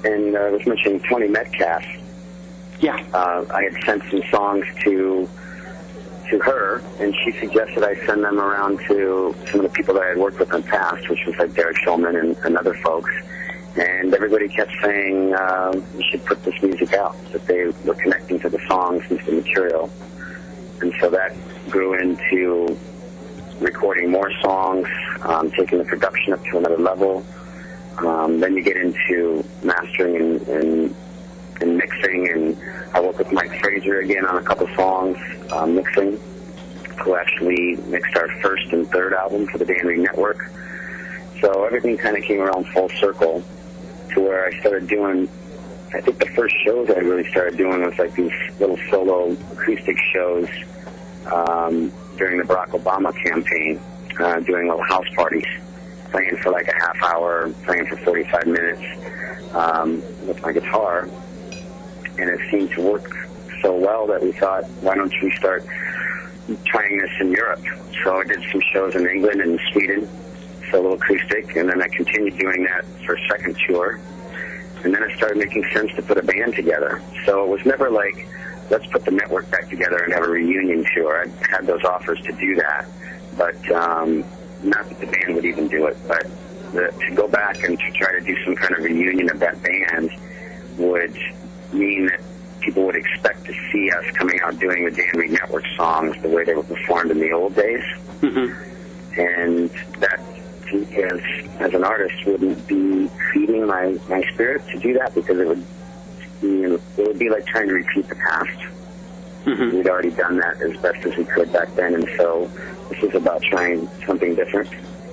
and I was mentioning Tony Metcalf. Yeah. I had sent some songs to her, and she suggested I send them around to some of the people that I had worked with in the past, which was like Derek Shulman and other folks. And everybody kept saying you should put this music out, that they were connecting to the songs and to the material. And so that grew into recording more songs, taking the production up to another level. Then you get into mastering and mixing, and I work with Mike Fraser again on a couple songs, mixing, who actually mixed our first and third album for the Dan Reed Network. So everything kind of came around full circle to where I started doing, I think the first shows I really started doing was like these little solo acoustic shows during the Barack Obama campaign, doing little house parties, playing for like a half hour, playing for 45 minutes with my guitar. And it seemed to work so well that we thought, why don't we start trying this in Europe? So I did some shows in England and Sweden, solo acoustic, and then I continued doing that for a second tour. And then it started making sense to put a band together. So it was never like, let's put the network back together and have a reunion tour. I had those offers to do that, but not that the band would even do it. But to go back and to try to do some kind of reunion of that band would mean that people would expect to see us coming out doing the Dan Reed Network songs the way they were performed in the old days. Mm-hmm. And that, as an artist, wouldn't be feeding my spirit to do that, because it would be like trying to repeat the past. Mm-hmm. We'd already done that as best as we could back then, and so this is about trying something different,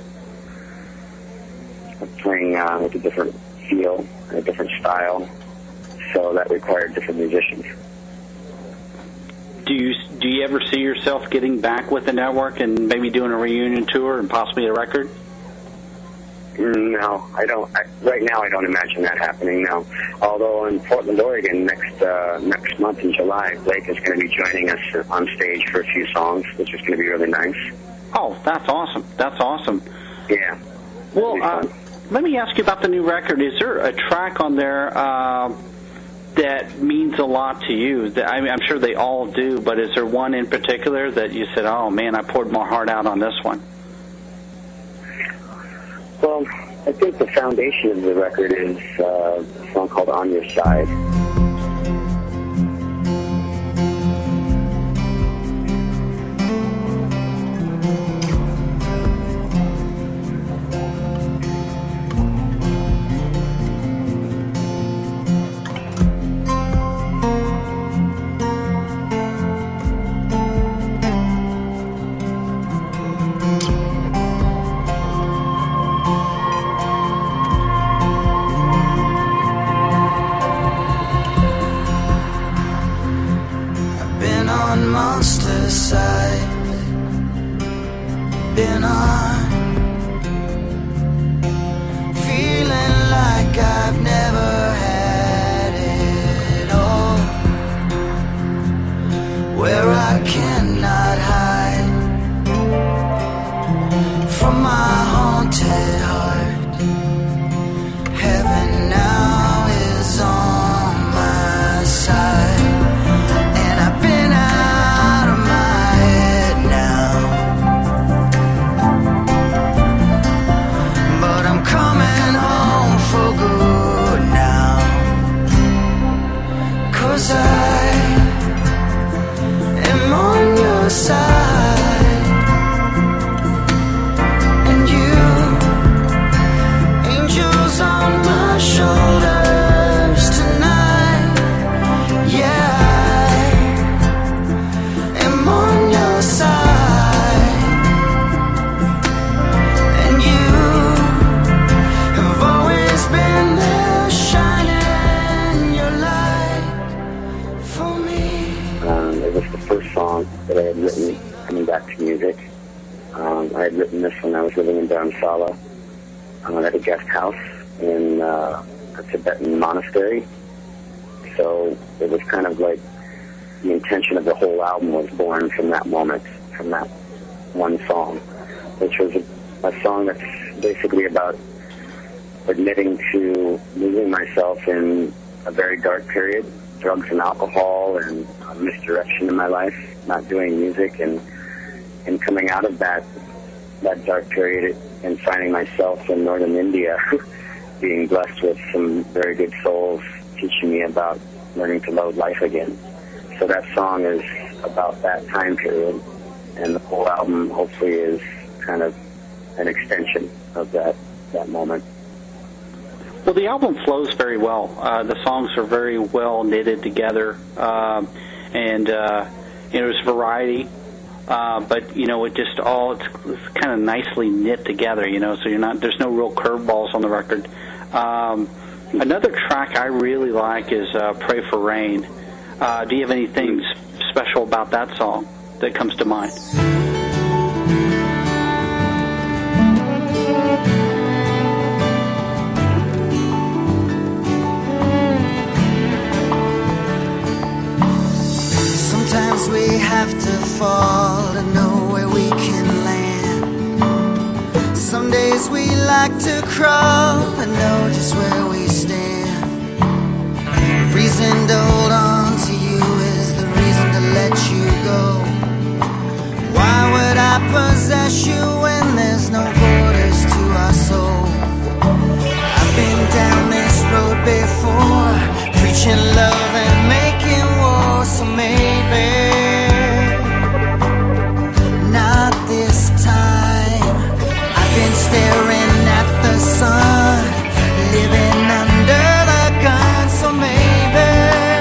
playing with a different feel and a different style. So that required different musicians. Do you ever see yourself getting back with the network and maybe doing a reunion tour and possibly a record? No, I don't. Right now, I don't imagine that happening. No. Although in Portland, Oregon, next month in July, Blake is going to be joining us on stage for a few songs, which is going to be really nice. Oh, that's awesome! That's awesome. Yeah. Well, let me ask you about the new record. Is there a track on there that means a lot to you? I'm sure they all do, but is there one in particular that you said, oh man, I poured my heart out on this one? Well, I think the foundation of the record is a song called On Your Side. I had written this when I was living in Dharamsala at a guest house in a Tibetan monastery. So it was kind of like the intention of the whole album was born from that moment, from that one song, which was a song that's basically about admitting to losing myself in a very dark period, drugs and alcohol and misdirection in my life, not doing music, and coming out of that dark period and finding myself in northern India, being blessed with some very good souls teaching me about learning to love life again. So that song is about that time period, and the whole album hopefully is kind of an extension of that moment. Well, the album flows very well. The songs are very well knitted together, and there's variety. But it just it's kind of nicely knit together. So there's no real curveballs on the record. Another track I really like is "Pray for Rain." Do you have anything special about that song that comes to mind? Sometimes we have to fall to know where we can land. Some days we like to crawl and know just where we stand. The reason to hold on to you is the reason to let you go. Why would I possess you when there's no borders to our soul? I've been down this road before, preaching love and making war, so maybe not this time. I've been staring at the sun, living under the gun, so maybe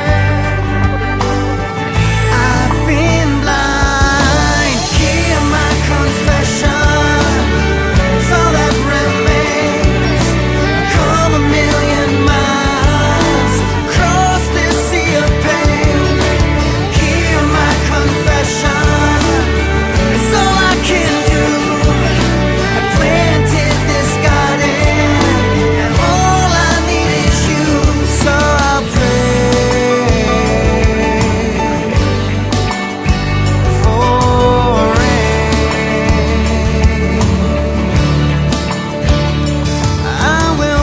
I've been blind. Hear my confession, it's all that remains. Come a million miles, cross this sea of pain. Hear my confession, it's all I can do. I planted this garden, and all I need is you. So I'll pray for rain. I will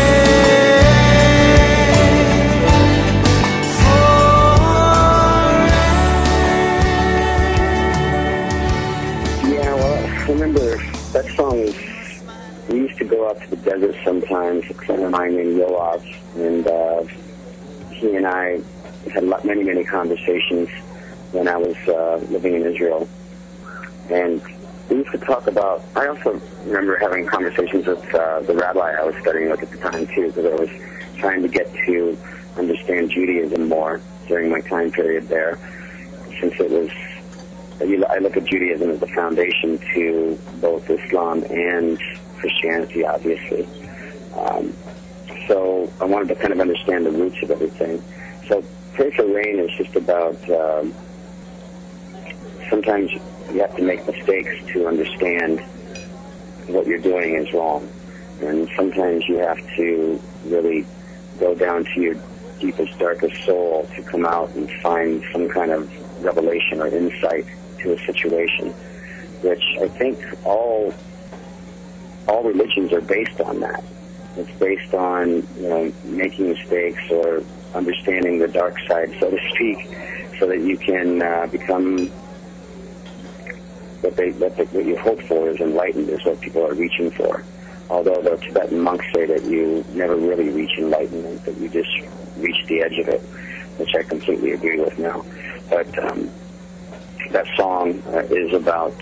Yeah, well, I remember that song we used to go out to the desert sometimes, a friend of mine named Yoav, and he and I had many, many conversations when I was living in Israel. And we used to talk about, I also remember having conversations with the rabbi I was studying with at the time, too, because I was trying to get to understand Judaism more during my time period there, since it was, I look at Judaism as the foundation to both Islam and Christianity, obviously. So I wanted to kind of understand the roots of everything. So Pray for Rain is just about sometimes you have to make mistakes to understand what you're doing is wrong. And sometimes you have to really go down to your deepest, darkest soul to come out and find some kind of revelation or insight to a situation, which I think all religions are based on that. It's based on making mistakes or understanding the dark side, so to speak, so that you can become what you hope for is enlightened, is what people are reaching for. Although the Tibetan monks say that you never really reach enlightenment, that you just reach the edge of it, which I completely agree with now. But that song is about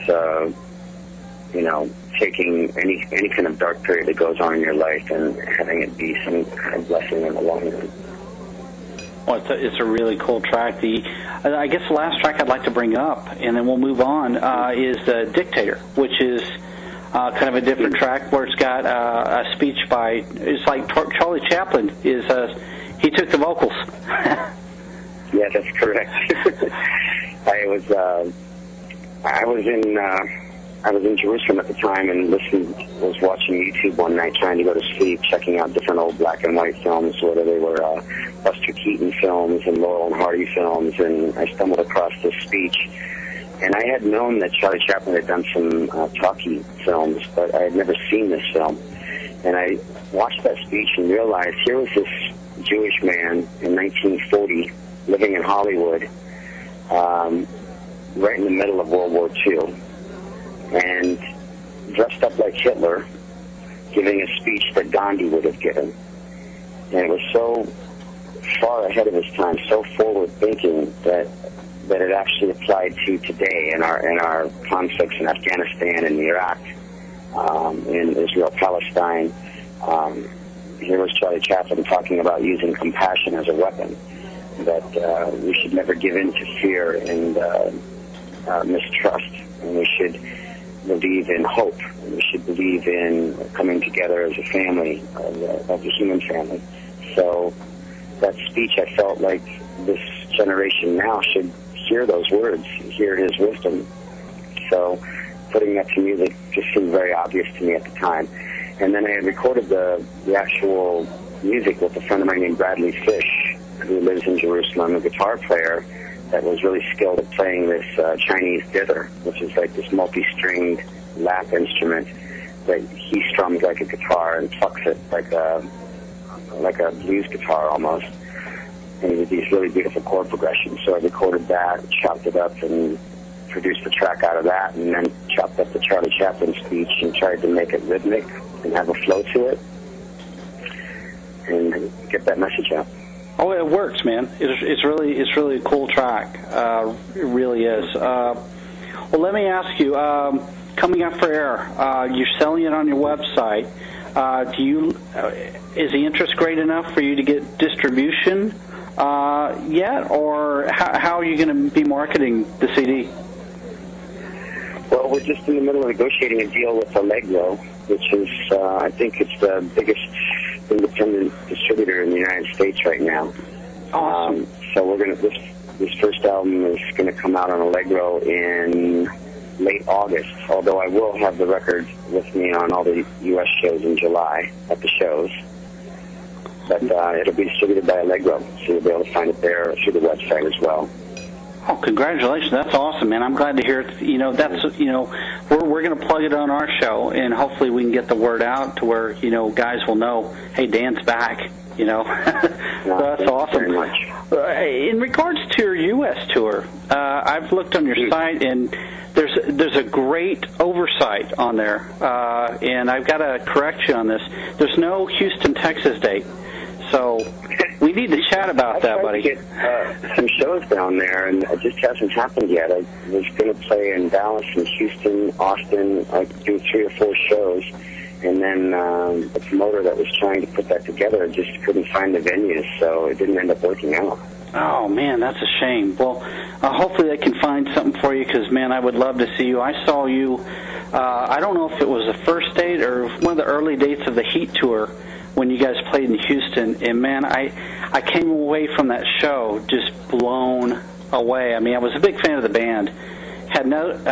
taking any kind of dark period that goes on in your life and having it be some kind of blessing in the long run. Well, it's a really cool track. I guess the last track I'd like to bring up, and then we'll move on, is Dictator, which is kind of a different track where it's got a speech by, it's like Charlie Chaplin he took the vocals. Yeah, that's correct. I was in Jerusalem at the time and was watching YouTube one night trying to go to sleep, checking out different old black and white films, whether they were Buster Keaton films and Laurel and Hardy films, and I stumbled across this speech. And I had known that Charlie Chaplin had done some talkie films, but I had never seen this film. And I watched that speech and realized here was this Jewish man in 1940 living in Hollywood, right in the middle of World War II, and dressed up like Hitler, giving a speech that Gandhi would have given. And it was so far ahead of his time, so forward-thinking that it actually applied to today in our conflicts in Afghanistan and Iraq, in Israel, Palestine. Here was Charlie Chaplin talking about using compassion as a weapon, that we should never give in to fear and mistrust, and we should believe in hope, and we should believe in coming together as a family, of the human family. So that speech, I felt like this generation now should hear those words, hear his wisdom. So putting that to music just seemed very obvious to me at the time. And then I had recorded the actual music with a friend of mine named Bradley Fish, who lives in Jerusalem, a guitar player that was really skilled at playing this Chinese dither, which is like this multi-stringed lap instrument that he strums like a guitar and plucks it like a blues guitar almost. And he did these really beautiful chord progressions. So I recorded that, chopped it up, and produced a track out of that, and then chopped up the Charlie Chaplin speech and tried to make it rhythmic and have a flow to it and get that message out. Oh, it works, man. It's really a cool track. It really is. Well, let me ask you, coming up for air, you're selling it on your website. Is the interest great enough for you to get distribution yet, or how are you going to be marketing the CD? Well, we're just in the middle of negotiating a deal with Allegro, which is, I think it's the biggest independent distributor in the United States right now. Awesome. So we're going to, this first album is going to come out on Allegro in late August, although I will have the record with me on all the U.S. shows in July at the shows. But it'll be distributed by Allegro, so you'll be able to find it there through the website as well. Oh, congratulations. That's awesome, man. I'm glad to hear it. We're going to plug it on our show, and hopefully we can get the word out to where, guys will know, hey, Dan's back, So that's awesome. Very much. In regards to your U.S. tour, I've looked on your site, and there's a great oversight on there, and I've got to correct you on this. There's no Houston, Texas date. So we need to chat about that, buddy. I tried to get some shows down there, and it just hasn't happened yet. I was going to play in Dallas and Houston, Austin. I do 3 or 4 shows, and then the promoter that was trying to put that together just couldn't find the venues, so it didn't end up working out. Oh, man, that's a shame. Well, hopefully they can find something for you because, man, I would love to see you. I saw you, I don't know if it was the first date or one of the early dates of the Heat Tour, when you guys played in Houston, and man, I came away from that show just blown away. I mean, I was a big fan of the band, had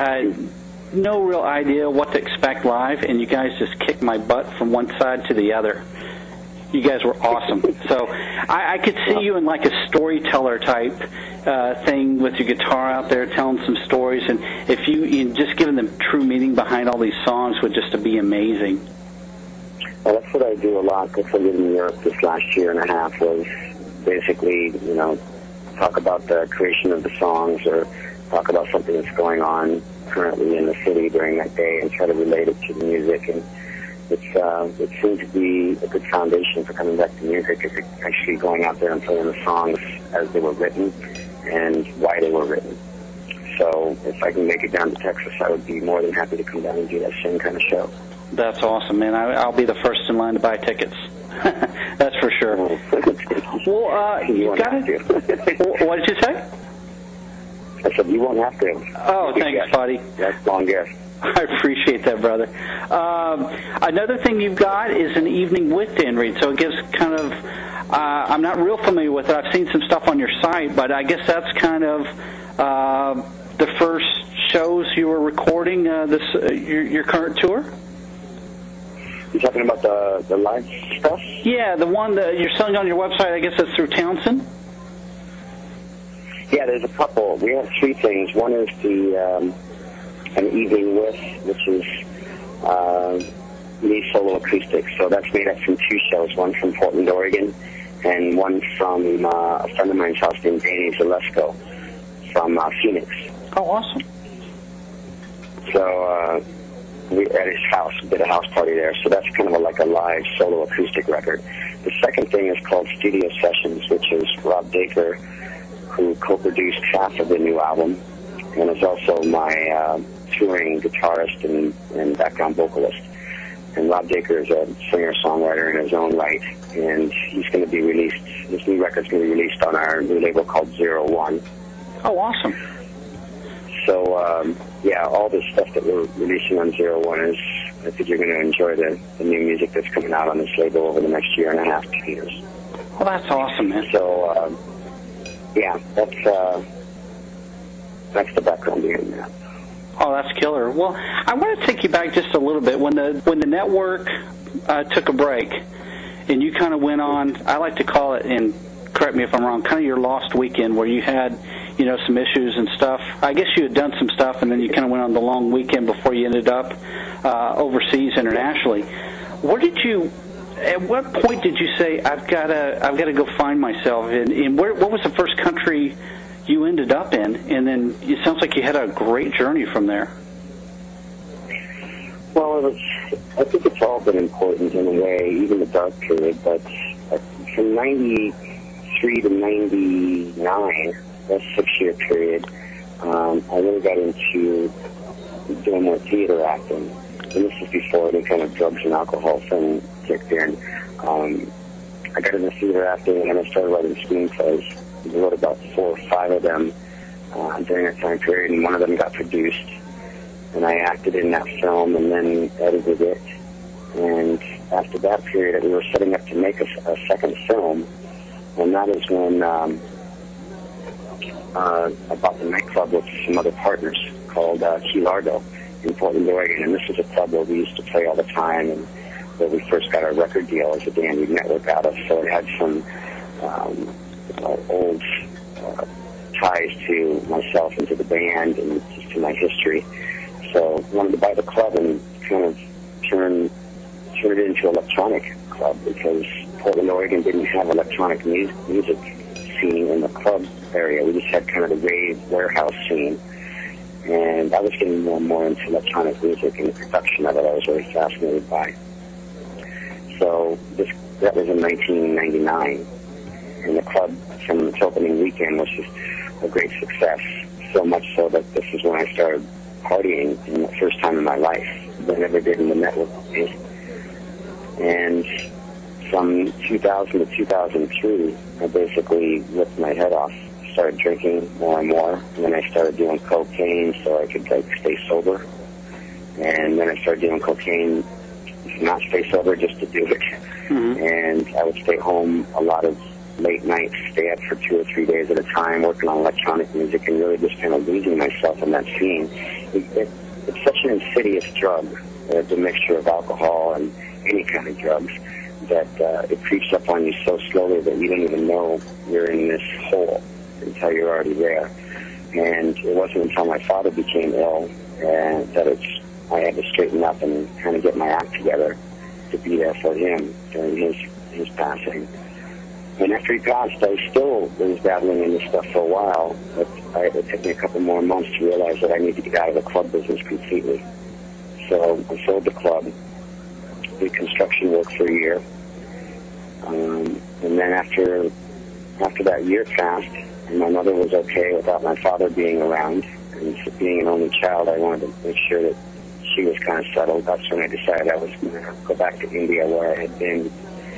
no real idea what to expect live, and you guys just kicked my butt from one side to the other. You guys were awesome. So I could see you in like a storyteller type thing with your guitar out there telling some stories, and if you just giving them true meaning behind all these songs would just be amazing. Well, that's what I do a lot. That's what I did in Europe this last year and a half was basically, talk about the creation of the songs or talk about something that's going on currently in the city during that day and try to relate it to the music. And it seemed to be a good foundation for coming back to music is actually going out there and playing the songs as they were written and why they were written. So if I can make it down to Texas, I would be more than happy to come down and do that same kind of show. That's awesome, man. I'll be the first in line to buy tickets. That's for sure. Well, you got it. What did you say? I said you won't have to. Oh, thanks, buddy. That's long gift. I appreciate that, brother. Another thing you've got is an evening with Dan Reed. So it gives kind of, I'm not real familiar with it. I've seen some stuff on your site, but I guess that's kind of the first shows you were recording your current tour? You talking about the live stuff? Yeah, the one that you're selling on your website, I guess that's through Townsend? Yeah, there's a couple. We have 3 things. One is the an evening with, which is Me Solo Acoustic. So that's made up from 2 shows, one from Portland, Oregon, and one from a friend of mine's house named Danny Zalesko from Phoenix. Oh, awesome. So we at his house, did a house party there. So that's kind of like a live solo acoustic record. The second thing is called Studio Sessions, which is Rob Dacre, who co-produced half of the new album, and is also my touring guitarist and background vocalist. And Rob Dacre is a singer-songwriter in his own right, and he's going to be released, this new record's going to be released on our new label called 01. Oh, awesome. So, yeah, all this stuff that we're releasing on 01 is, I think you're going to enjoy the new music that's coming out on this label over the next year and a half, 2 years. Well, that's awesome, man. So, yeah, that's the background behind that. Oh, that's killer. Well, I want to take you back just a little bit. When the network took a break, and you kind of went on, I like to call it, and correct me if I'm wrong, kind of your lost weekend where you had, you know, some issues and stuff. I guess you had done some stuff, and then you kind of went on the long weekend before you ended up overseas internationally. Where did you? At what point did you say I've got to go find myself? And what was the first country you ended up in? And then it sounds like you had a great journey from there. Well, I think it's all been important in a way, even the dark period. But from 93 to 99, that 6-year period, I really got into doing more theater acting. And this is before any kind of drugs and alcohol thing kicked in. I got into theater acting and I started writing screenplays. I wrote about 4 or 5 of them during that time period, and one of them got produced. And I acted in that film and then edited it. And after that period, we were setting up to make a second film. And that is when I bought the nightclub with some other partners called Key Largo in Portland, Oregon. And this is a club where we used to play all the time and where we first got our record deal as a band we'd network out of. So it had some old ties to myself and to the band and just to my history. So I wanted to buy the club and kind of turn it into an electronic club because Portland, Oregon didn't have electronic music scene in the club area. We just had kind of the rave warehouse scene. And I was getting more and more into electronic music and the production of it. I was really fascinated by. So that was in 1999. And the club from its opening weekend was just a great success. So much so that this is when I started partying for the first time in my life. I never did in the network days. And from 2000 to 2003, I basically ripped my head off. Started drinking more and more, and then I started doing cocaine so I could stay sober. And then I started doing cocaine to not stay sober, just to do it. Mm-hmm. And I would stay home a lot of late nights, stay up for 2 or 3 days at a time, working on electronic music, and really just kind of losing myself in that scene. It's such an insidious drug, the mixture of alcohol and any kind of drugs, that it creeps up on you so slowly that you don't even know you're in this hole until you're already there. And it wasn't until my father became ill that I had to straighten up and kind of get my act together to be there for him during his passing. And after he passed, I still was dabbling in this stuff for a while, but it took me a couple more months to realize that I needed to get out of the club business completely. So I sold the club, did construction work for a year, and then after that year passed, and my mother was okay without my father being around, and being an only child, I wanted to make sure that she was kind of settled. That's when I decided I was going to go back to India, where I had been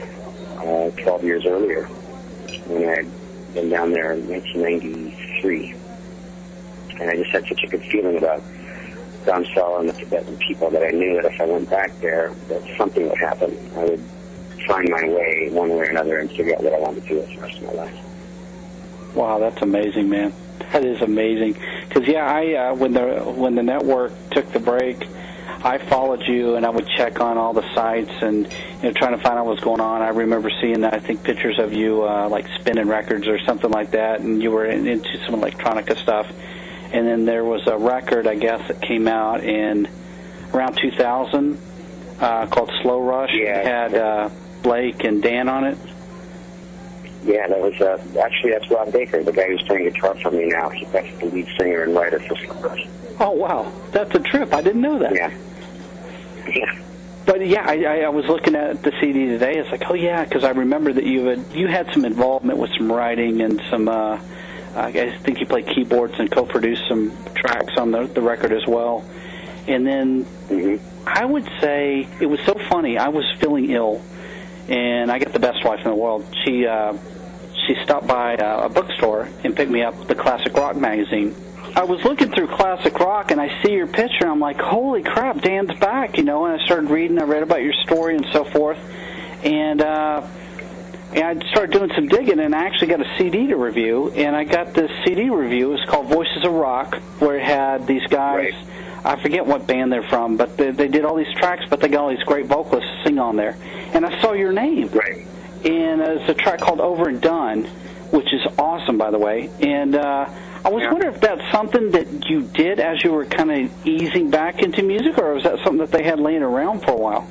12 years earlier, when I had been down there in 1993. And I just had such a good feeling about Dharamsala and the Tibetan people that I knew that if I went back there, that something would happen. I would find my way one way or another and figure out what I wanted to do with the rest of my life. Wow, that's amazing, man. That is amazing. Because I when the network took the break, I followed you and I would check on all the sites and trying to find out what's going on. I remember seeing I think pictures of you like spinning records or something like that, and you were into some electronica stuff. And then there was a record, I guess, that came out in around 2000 called Slow Rush. Yeah. It had Blake and Dan on it. Yeah, that was actually that's Rob Baker, the guy who's playing guitar for me now. That's the lead singer and writer for Slow Rush. Oh wow, that's a trip. I didn't know that. Yeah. Yeah. But yeah, I was looking at the CD today. It's like, oh yeah, because I remember that you had some involvement with some writing and some. I think you played keyboards and co-produced some tracks on the record as well. And then I would say it was so funny. I was feeling ill, and I got the best wife in the world. She stopped by a bookstore and picked me up the Classic Rock magazine. I was looking through Classic Rock, and I see your picture, and I'm like, holy crap, Dan's back, and I started reading. I read about your story and so forth, and I started doing some digging, and I actually got a CD to review, and I got this CD review. It was called Voices of Rock, where it had these guys, I forget what band they're from, but they did all these tracks, but they got all these great vocalists to sing on there. And I saw your name. Right. And it's a track called Over and Done, which is awesome, by the way. And I was wondering if that's something that you did as you were kind of easing back into music, or was that something that they had laying around for a while?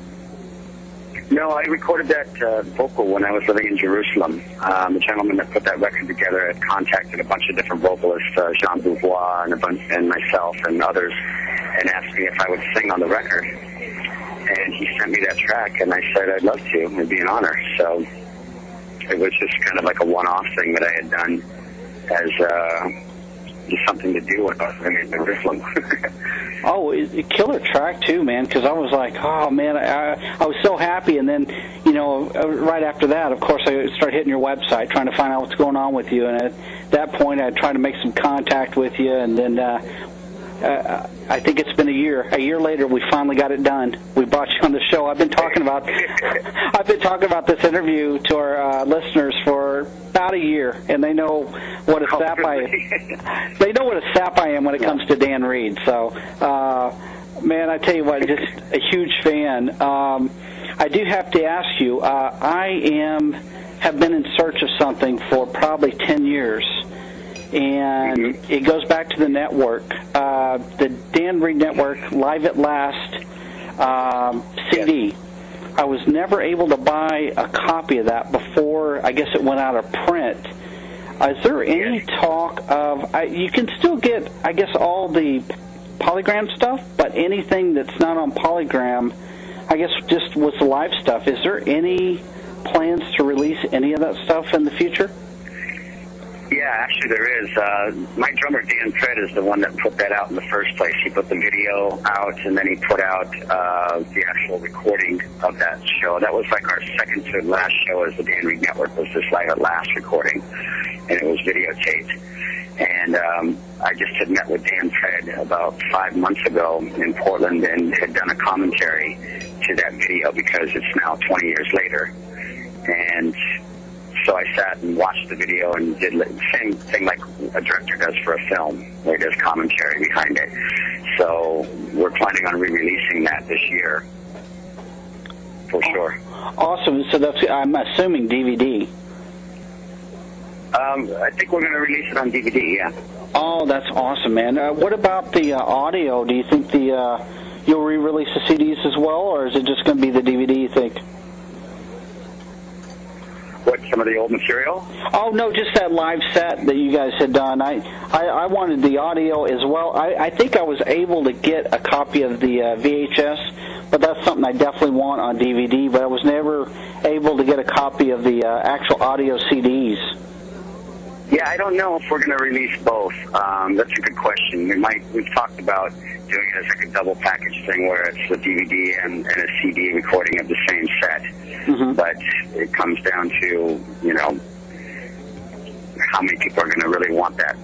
No, I recorded that vocal when I was living in Jerusalem. The gentleman that put that record together had contacted a bunch of different vocalists, Jean Beauvoir and myself and others, and asked me if I would sing on the record. And he sent me that track, and I said I'd love to. It'd be an honor. So it was just kind of like a one-off thing that I had done as just something to do when I was living in Jerusalem. Oh, a killer track too, man, because I was like, oh man, I was so happy. And then, right after that, of course, I started hitting your website, trying to find out what's going on with you. And at that point, I tried to make some contact with you, and then I think it's been a year. A year later, we finally got it done. We brought you on the show. I've been talking about this interview to our listeners for about a year, and they know what a sap I am. They know what a sap I am when it comes to Dan Reed. So, man, I tell you what, just a huge fan. I do have to ask you. I have been in search of something for probably 10 years. And it goes back to the network, the Dan Reed Network Live at Last CD. I was never able to buy a copy of that before, I guess it went out of print. Is there any talk of, you can still get, I guess, all the Polygram stuff, but anything that's not on Polygram, I guess just with the live stuff, is there any plans to release any of that stuff in the future? Yeah, actually there is. My drummer, Dan Fred, is the one that put that out in the first place. He put the video out, and then he put out the actual recording of that show. That was like our second to last show as the Dan Reed Network, was this Live at Last recording, and it was videotaped. And I just had met with Dan Fred about 5 months ago in Portland and had done a commentary to that video because it's now 20 years later. And so I sat and watched the video and did the same thing like a director does for a film, where there's commentary behind it. So we're planning on re-releasing that this year, for sure. Awesome. So that's, I'm assuming, DVD. I think we're going to release it on DVD, yeah. Oh, that's awesome, man. What about the audio? Do you think you'll re-release the CDs as well, or is it just going to be the DVD, you think? What, some of the old material? Oh, no, just that live set that you guys had done. I wanted the audio as well. I think I was able to get a copy of the VHS, but that's something I definitely want on DVD, but I was never able to get a copy of the actual audio CDs. Yeah, I don't know if we're going to release both. That's a good question. We've talked about doing it as like a double package thing where it's a DVD and a CD recording of the same set. Mm-hmm. But it comes down to, how many people are going to really want that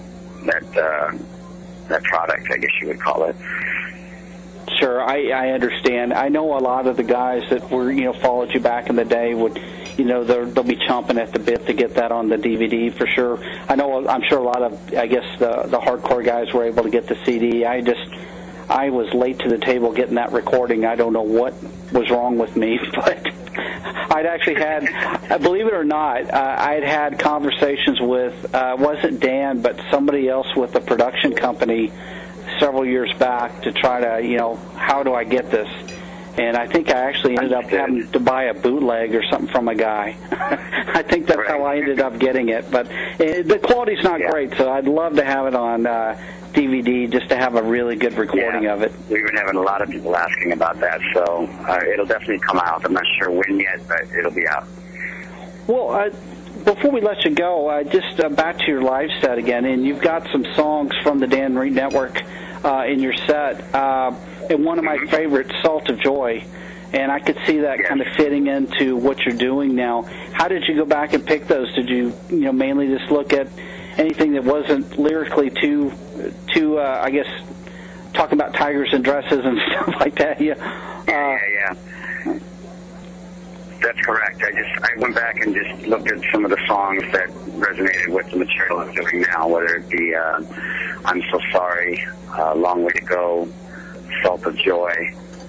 product, I guess you would call it. Sure, I understand. I know a lot of the guys that were, followed you back in the day would, they'll be chomping at the bit to get that on the DVD for sure. I'm sure a lot of, I guess, the hardcore guys were able to get the CD. I was late to the table getting that recording. I don't know what was wrong with me, but I'd actually had, believe it or not, I'd had conversations with, wasn't Dan, but somebody else with a production company several years back to try to, how do I get this? And I think I actually ended up having to buy a bootleg or something from a guy. I think that's how I ended up getting it. But the quality's not great, so I'd love to have it on DVD just to have a really good recording of it. We've been having a lot of people asking about that, so it'll definitely come out. I'm not sure when yet, but it'll be out. Well, before we let you go, just back to your live set again, and you've got some songs from the Dan Reed Network in your set, and one of my favorites, Salt of Joy, and I could see that kind of fitting into what you're doing now. How did you go back and pick those? Did you mainly just look at anything that wasn't lyrically too I guess, talk about tigers and dresses and stuff like that? Yeah. That's correct. I went back and just looked at some of the songs that resonated with the material I'm doing now, whether it be I'm So Sorry, Long Way to Go, Salt of Joy,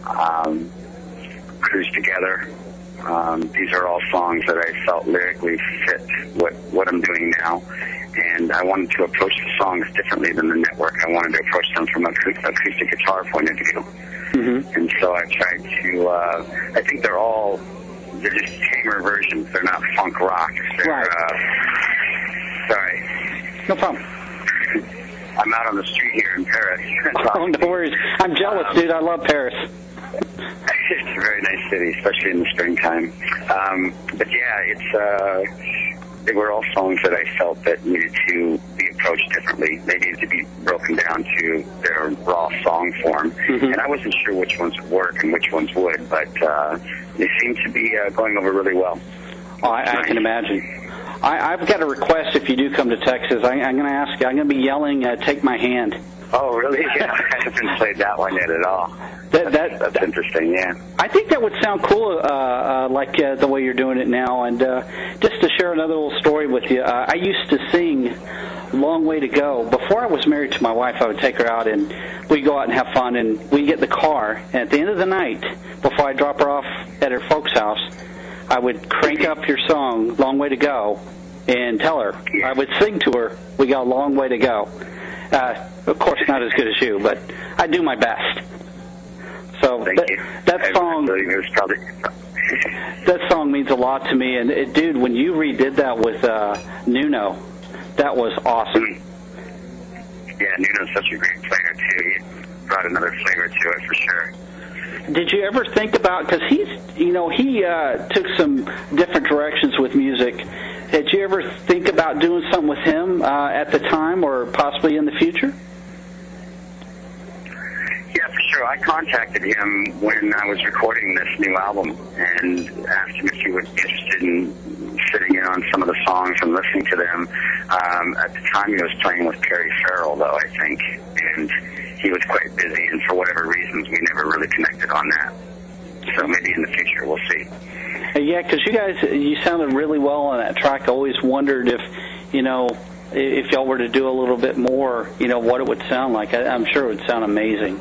Cruise Together. These are all songs that I felt lyrically fit what I'm doing now. And I wanted to approach the songs differently than the network. I wanted to approach them from an acoustic guitar point of view. And so I tried to, I think they're just tamer versions. They're not funk rock. They're, sorry. No problem. I'm out on the street here in Paris. Oh, no worries. I'm jealous, dude. I love Paris. It's a very nice city, especially in the springtime. But yeah, they were all songs that I felt that needed to be approached differently. They needed to be broken down to their raw song form. And I wasn't sure which ones would work and which ones would, but they seem to be going over really well. Oh, I can imagine. I've got a request if you do come to Texas. I'm going to ask you. I'm going to be yelling, Take My Hand. Oh, really? Yeah, I haven't played that one yet at all. That's interesting, yeah. I think that would sound cool, like the way you're doing it now. And just to share another little story with you, I used to sing Long Way to Go. Before I was married to my wife, I would take her out, and we'd go out and have fun, and we'd get in the car. And at the end of the night, before I drop her off at her folks' house, I would crank up your song, Long Way to Go, and tell her. I would sing to her, we got a long way to go. Of course, not as good as you, but I do my best. So that song means a lot to me. And, dude, when you redid that with Nuno, that was awesome. Yeah, Nuno's such a great player, too. He brought another flavor to it, for sure. Did you ever think about, because he took some different directions with music. Did you ever think about doing something with him at the time or possibly in the future? Yeah, for sure. I contacted him when I was recording this new album and asked him if he would be interested in sitting in on some of the songs and listening to them. At the time, he was playing with Perry Farrell, though, I think, and he was quite busy, and for whatever reasons, we never really connected on that. So maybe in the future, we'll see. Yeah, because you sounded really well on that track. I always wondered if y'all were to do a little bit more, what it would sound like. I'm sure it would sound amazing.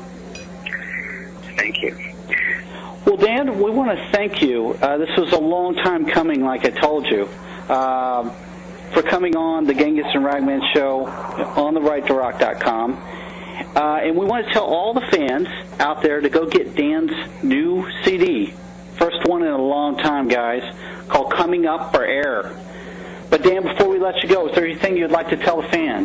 Thank you. Well, Dan, we want to thank you. This was a long time coming, like I told you, for coming on the Genghis and Ragman show on therightToRock.com. And we want to tell all the fans out there to go get Dan's new CD. First one in a long time, guys, called Coming Up for Air. But, Dan, before we let you go, is there anything you'd like to tell the fans?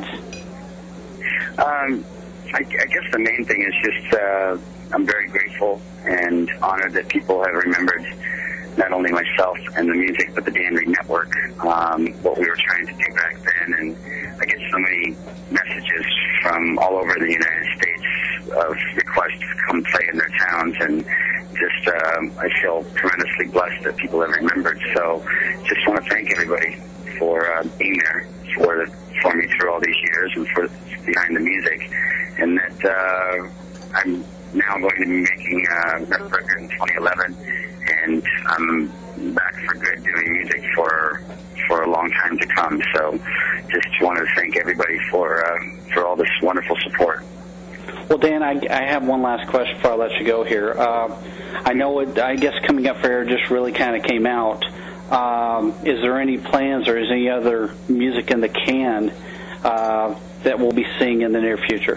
I guess the main thing is just I'm very grateful and honored that people have remembered not only myself and the music, but the Dan Reed Network, what we were trying to do back then. And I get so many messages from all over the United States of requests to come play in their towns, and just I feel tremendously blessed that people have remembered. So just want to thank everybody for being there for me through all these years and for behind the music, and that I'm now going to be making a record in 2011, and I'm back for good doing music for a long time to come. So just wanted to thank everybody for all this wonderful support. Well, Dan, I have one last question before I let you go here. I know I guess Coming Up for Air just really kind of came out. Is there any plans or is any other music in the can that we'll be seeing in the near future?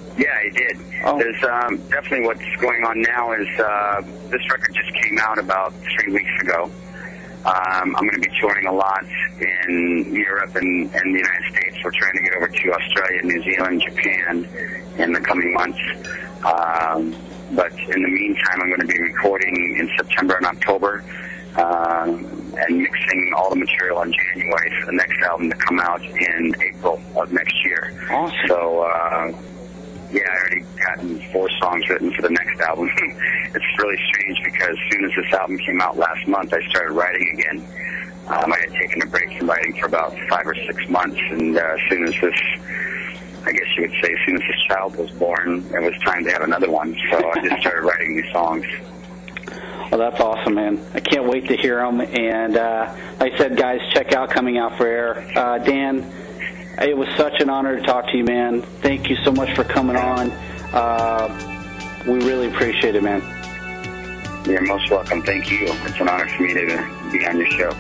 Yeah, I did. Oh. There's definitely what's going on now is this record just came out about 3 weeks ago. I'm going to be touring a lot in Europe and the United States. We're trying to get over to Australia, New Zealand, Japan in the coming months. But in the meantime, I'm going to be recording in September and October and mixing all the material in January for the next album to come out in April of next year. Awesome. So, yeah, I already gotten 4 songs written for the next album. It's really strange because as soon as this album came out last month, I started writing again. I had taken a break from writing for about 5 or 6 months, and as soon as this, I guess you would say, as soon as this child was born, it was time to have another one. So I just started writing these songs. Well, that's awesome, man. I can't wait to hear them. And like I said, guys, check out Coming Out for Air. Dan, it was such an honor to talk to you, man. Thank you so much for coming on. We really appreciate it, man. You're most welcome. Thank you. It's an honor for me to be on your show.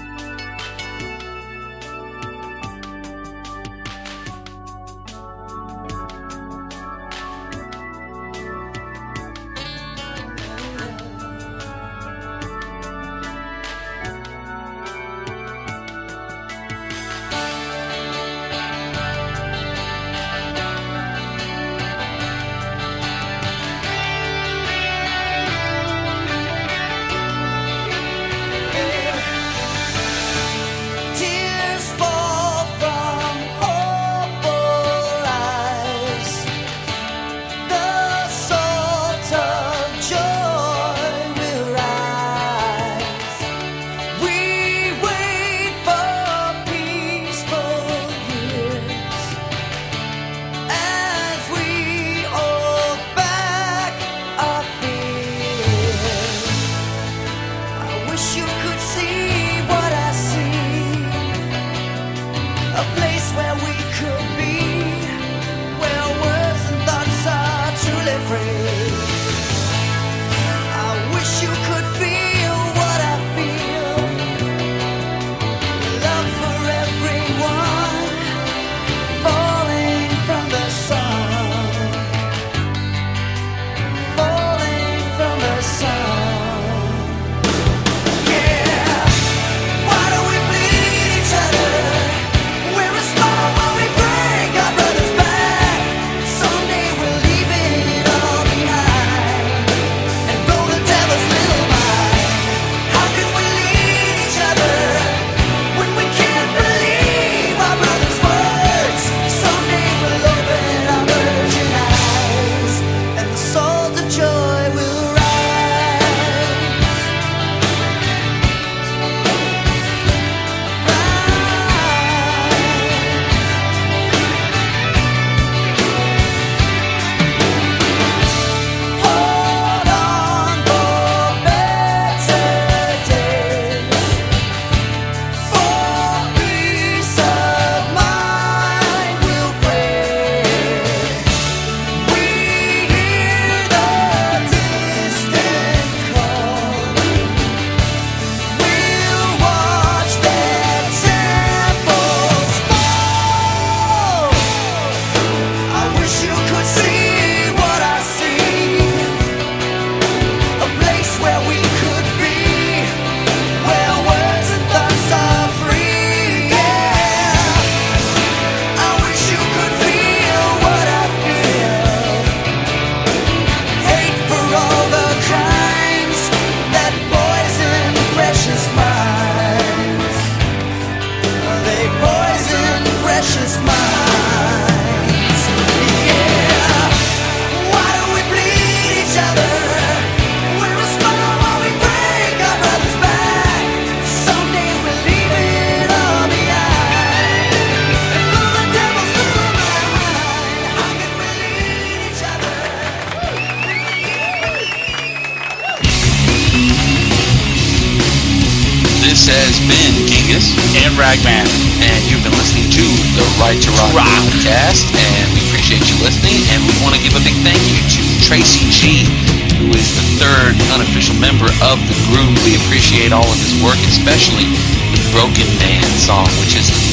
This has been Genghis and Ragman, and you've been listening to the Right to Rock podcast, and we appreciate you listening, and we want to give a big thank you to Tracy G, who is the third unofficial member of the group. We appreciate all of his work, especially the Broken Man song, which is the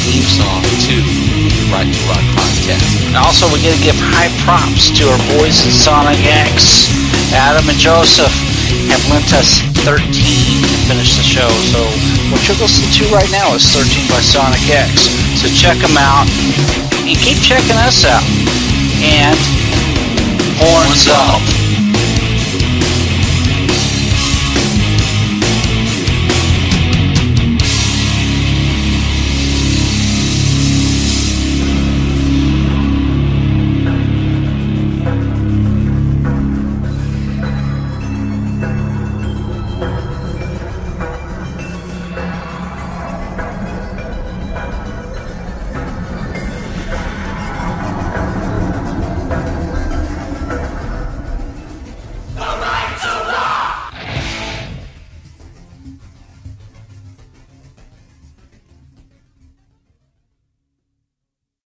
theme song to the Right to Rock podcast. And also, we're going to give high props to our boys at Sonic X. Adam and Joseph have lent us 13 to finish the show. So what you're listening to right now is 13 by Sonic X. So check them out and keep checking us out. And horns up.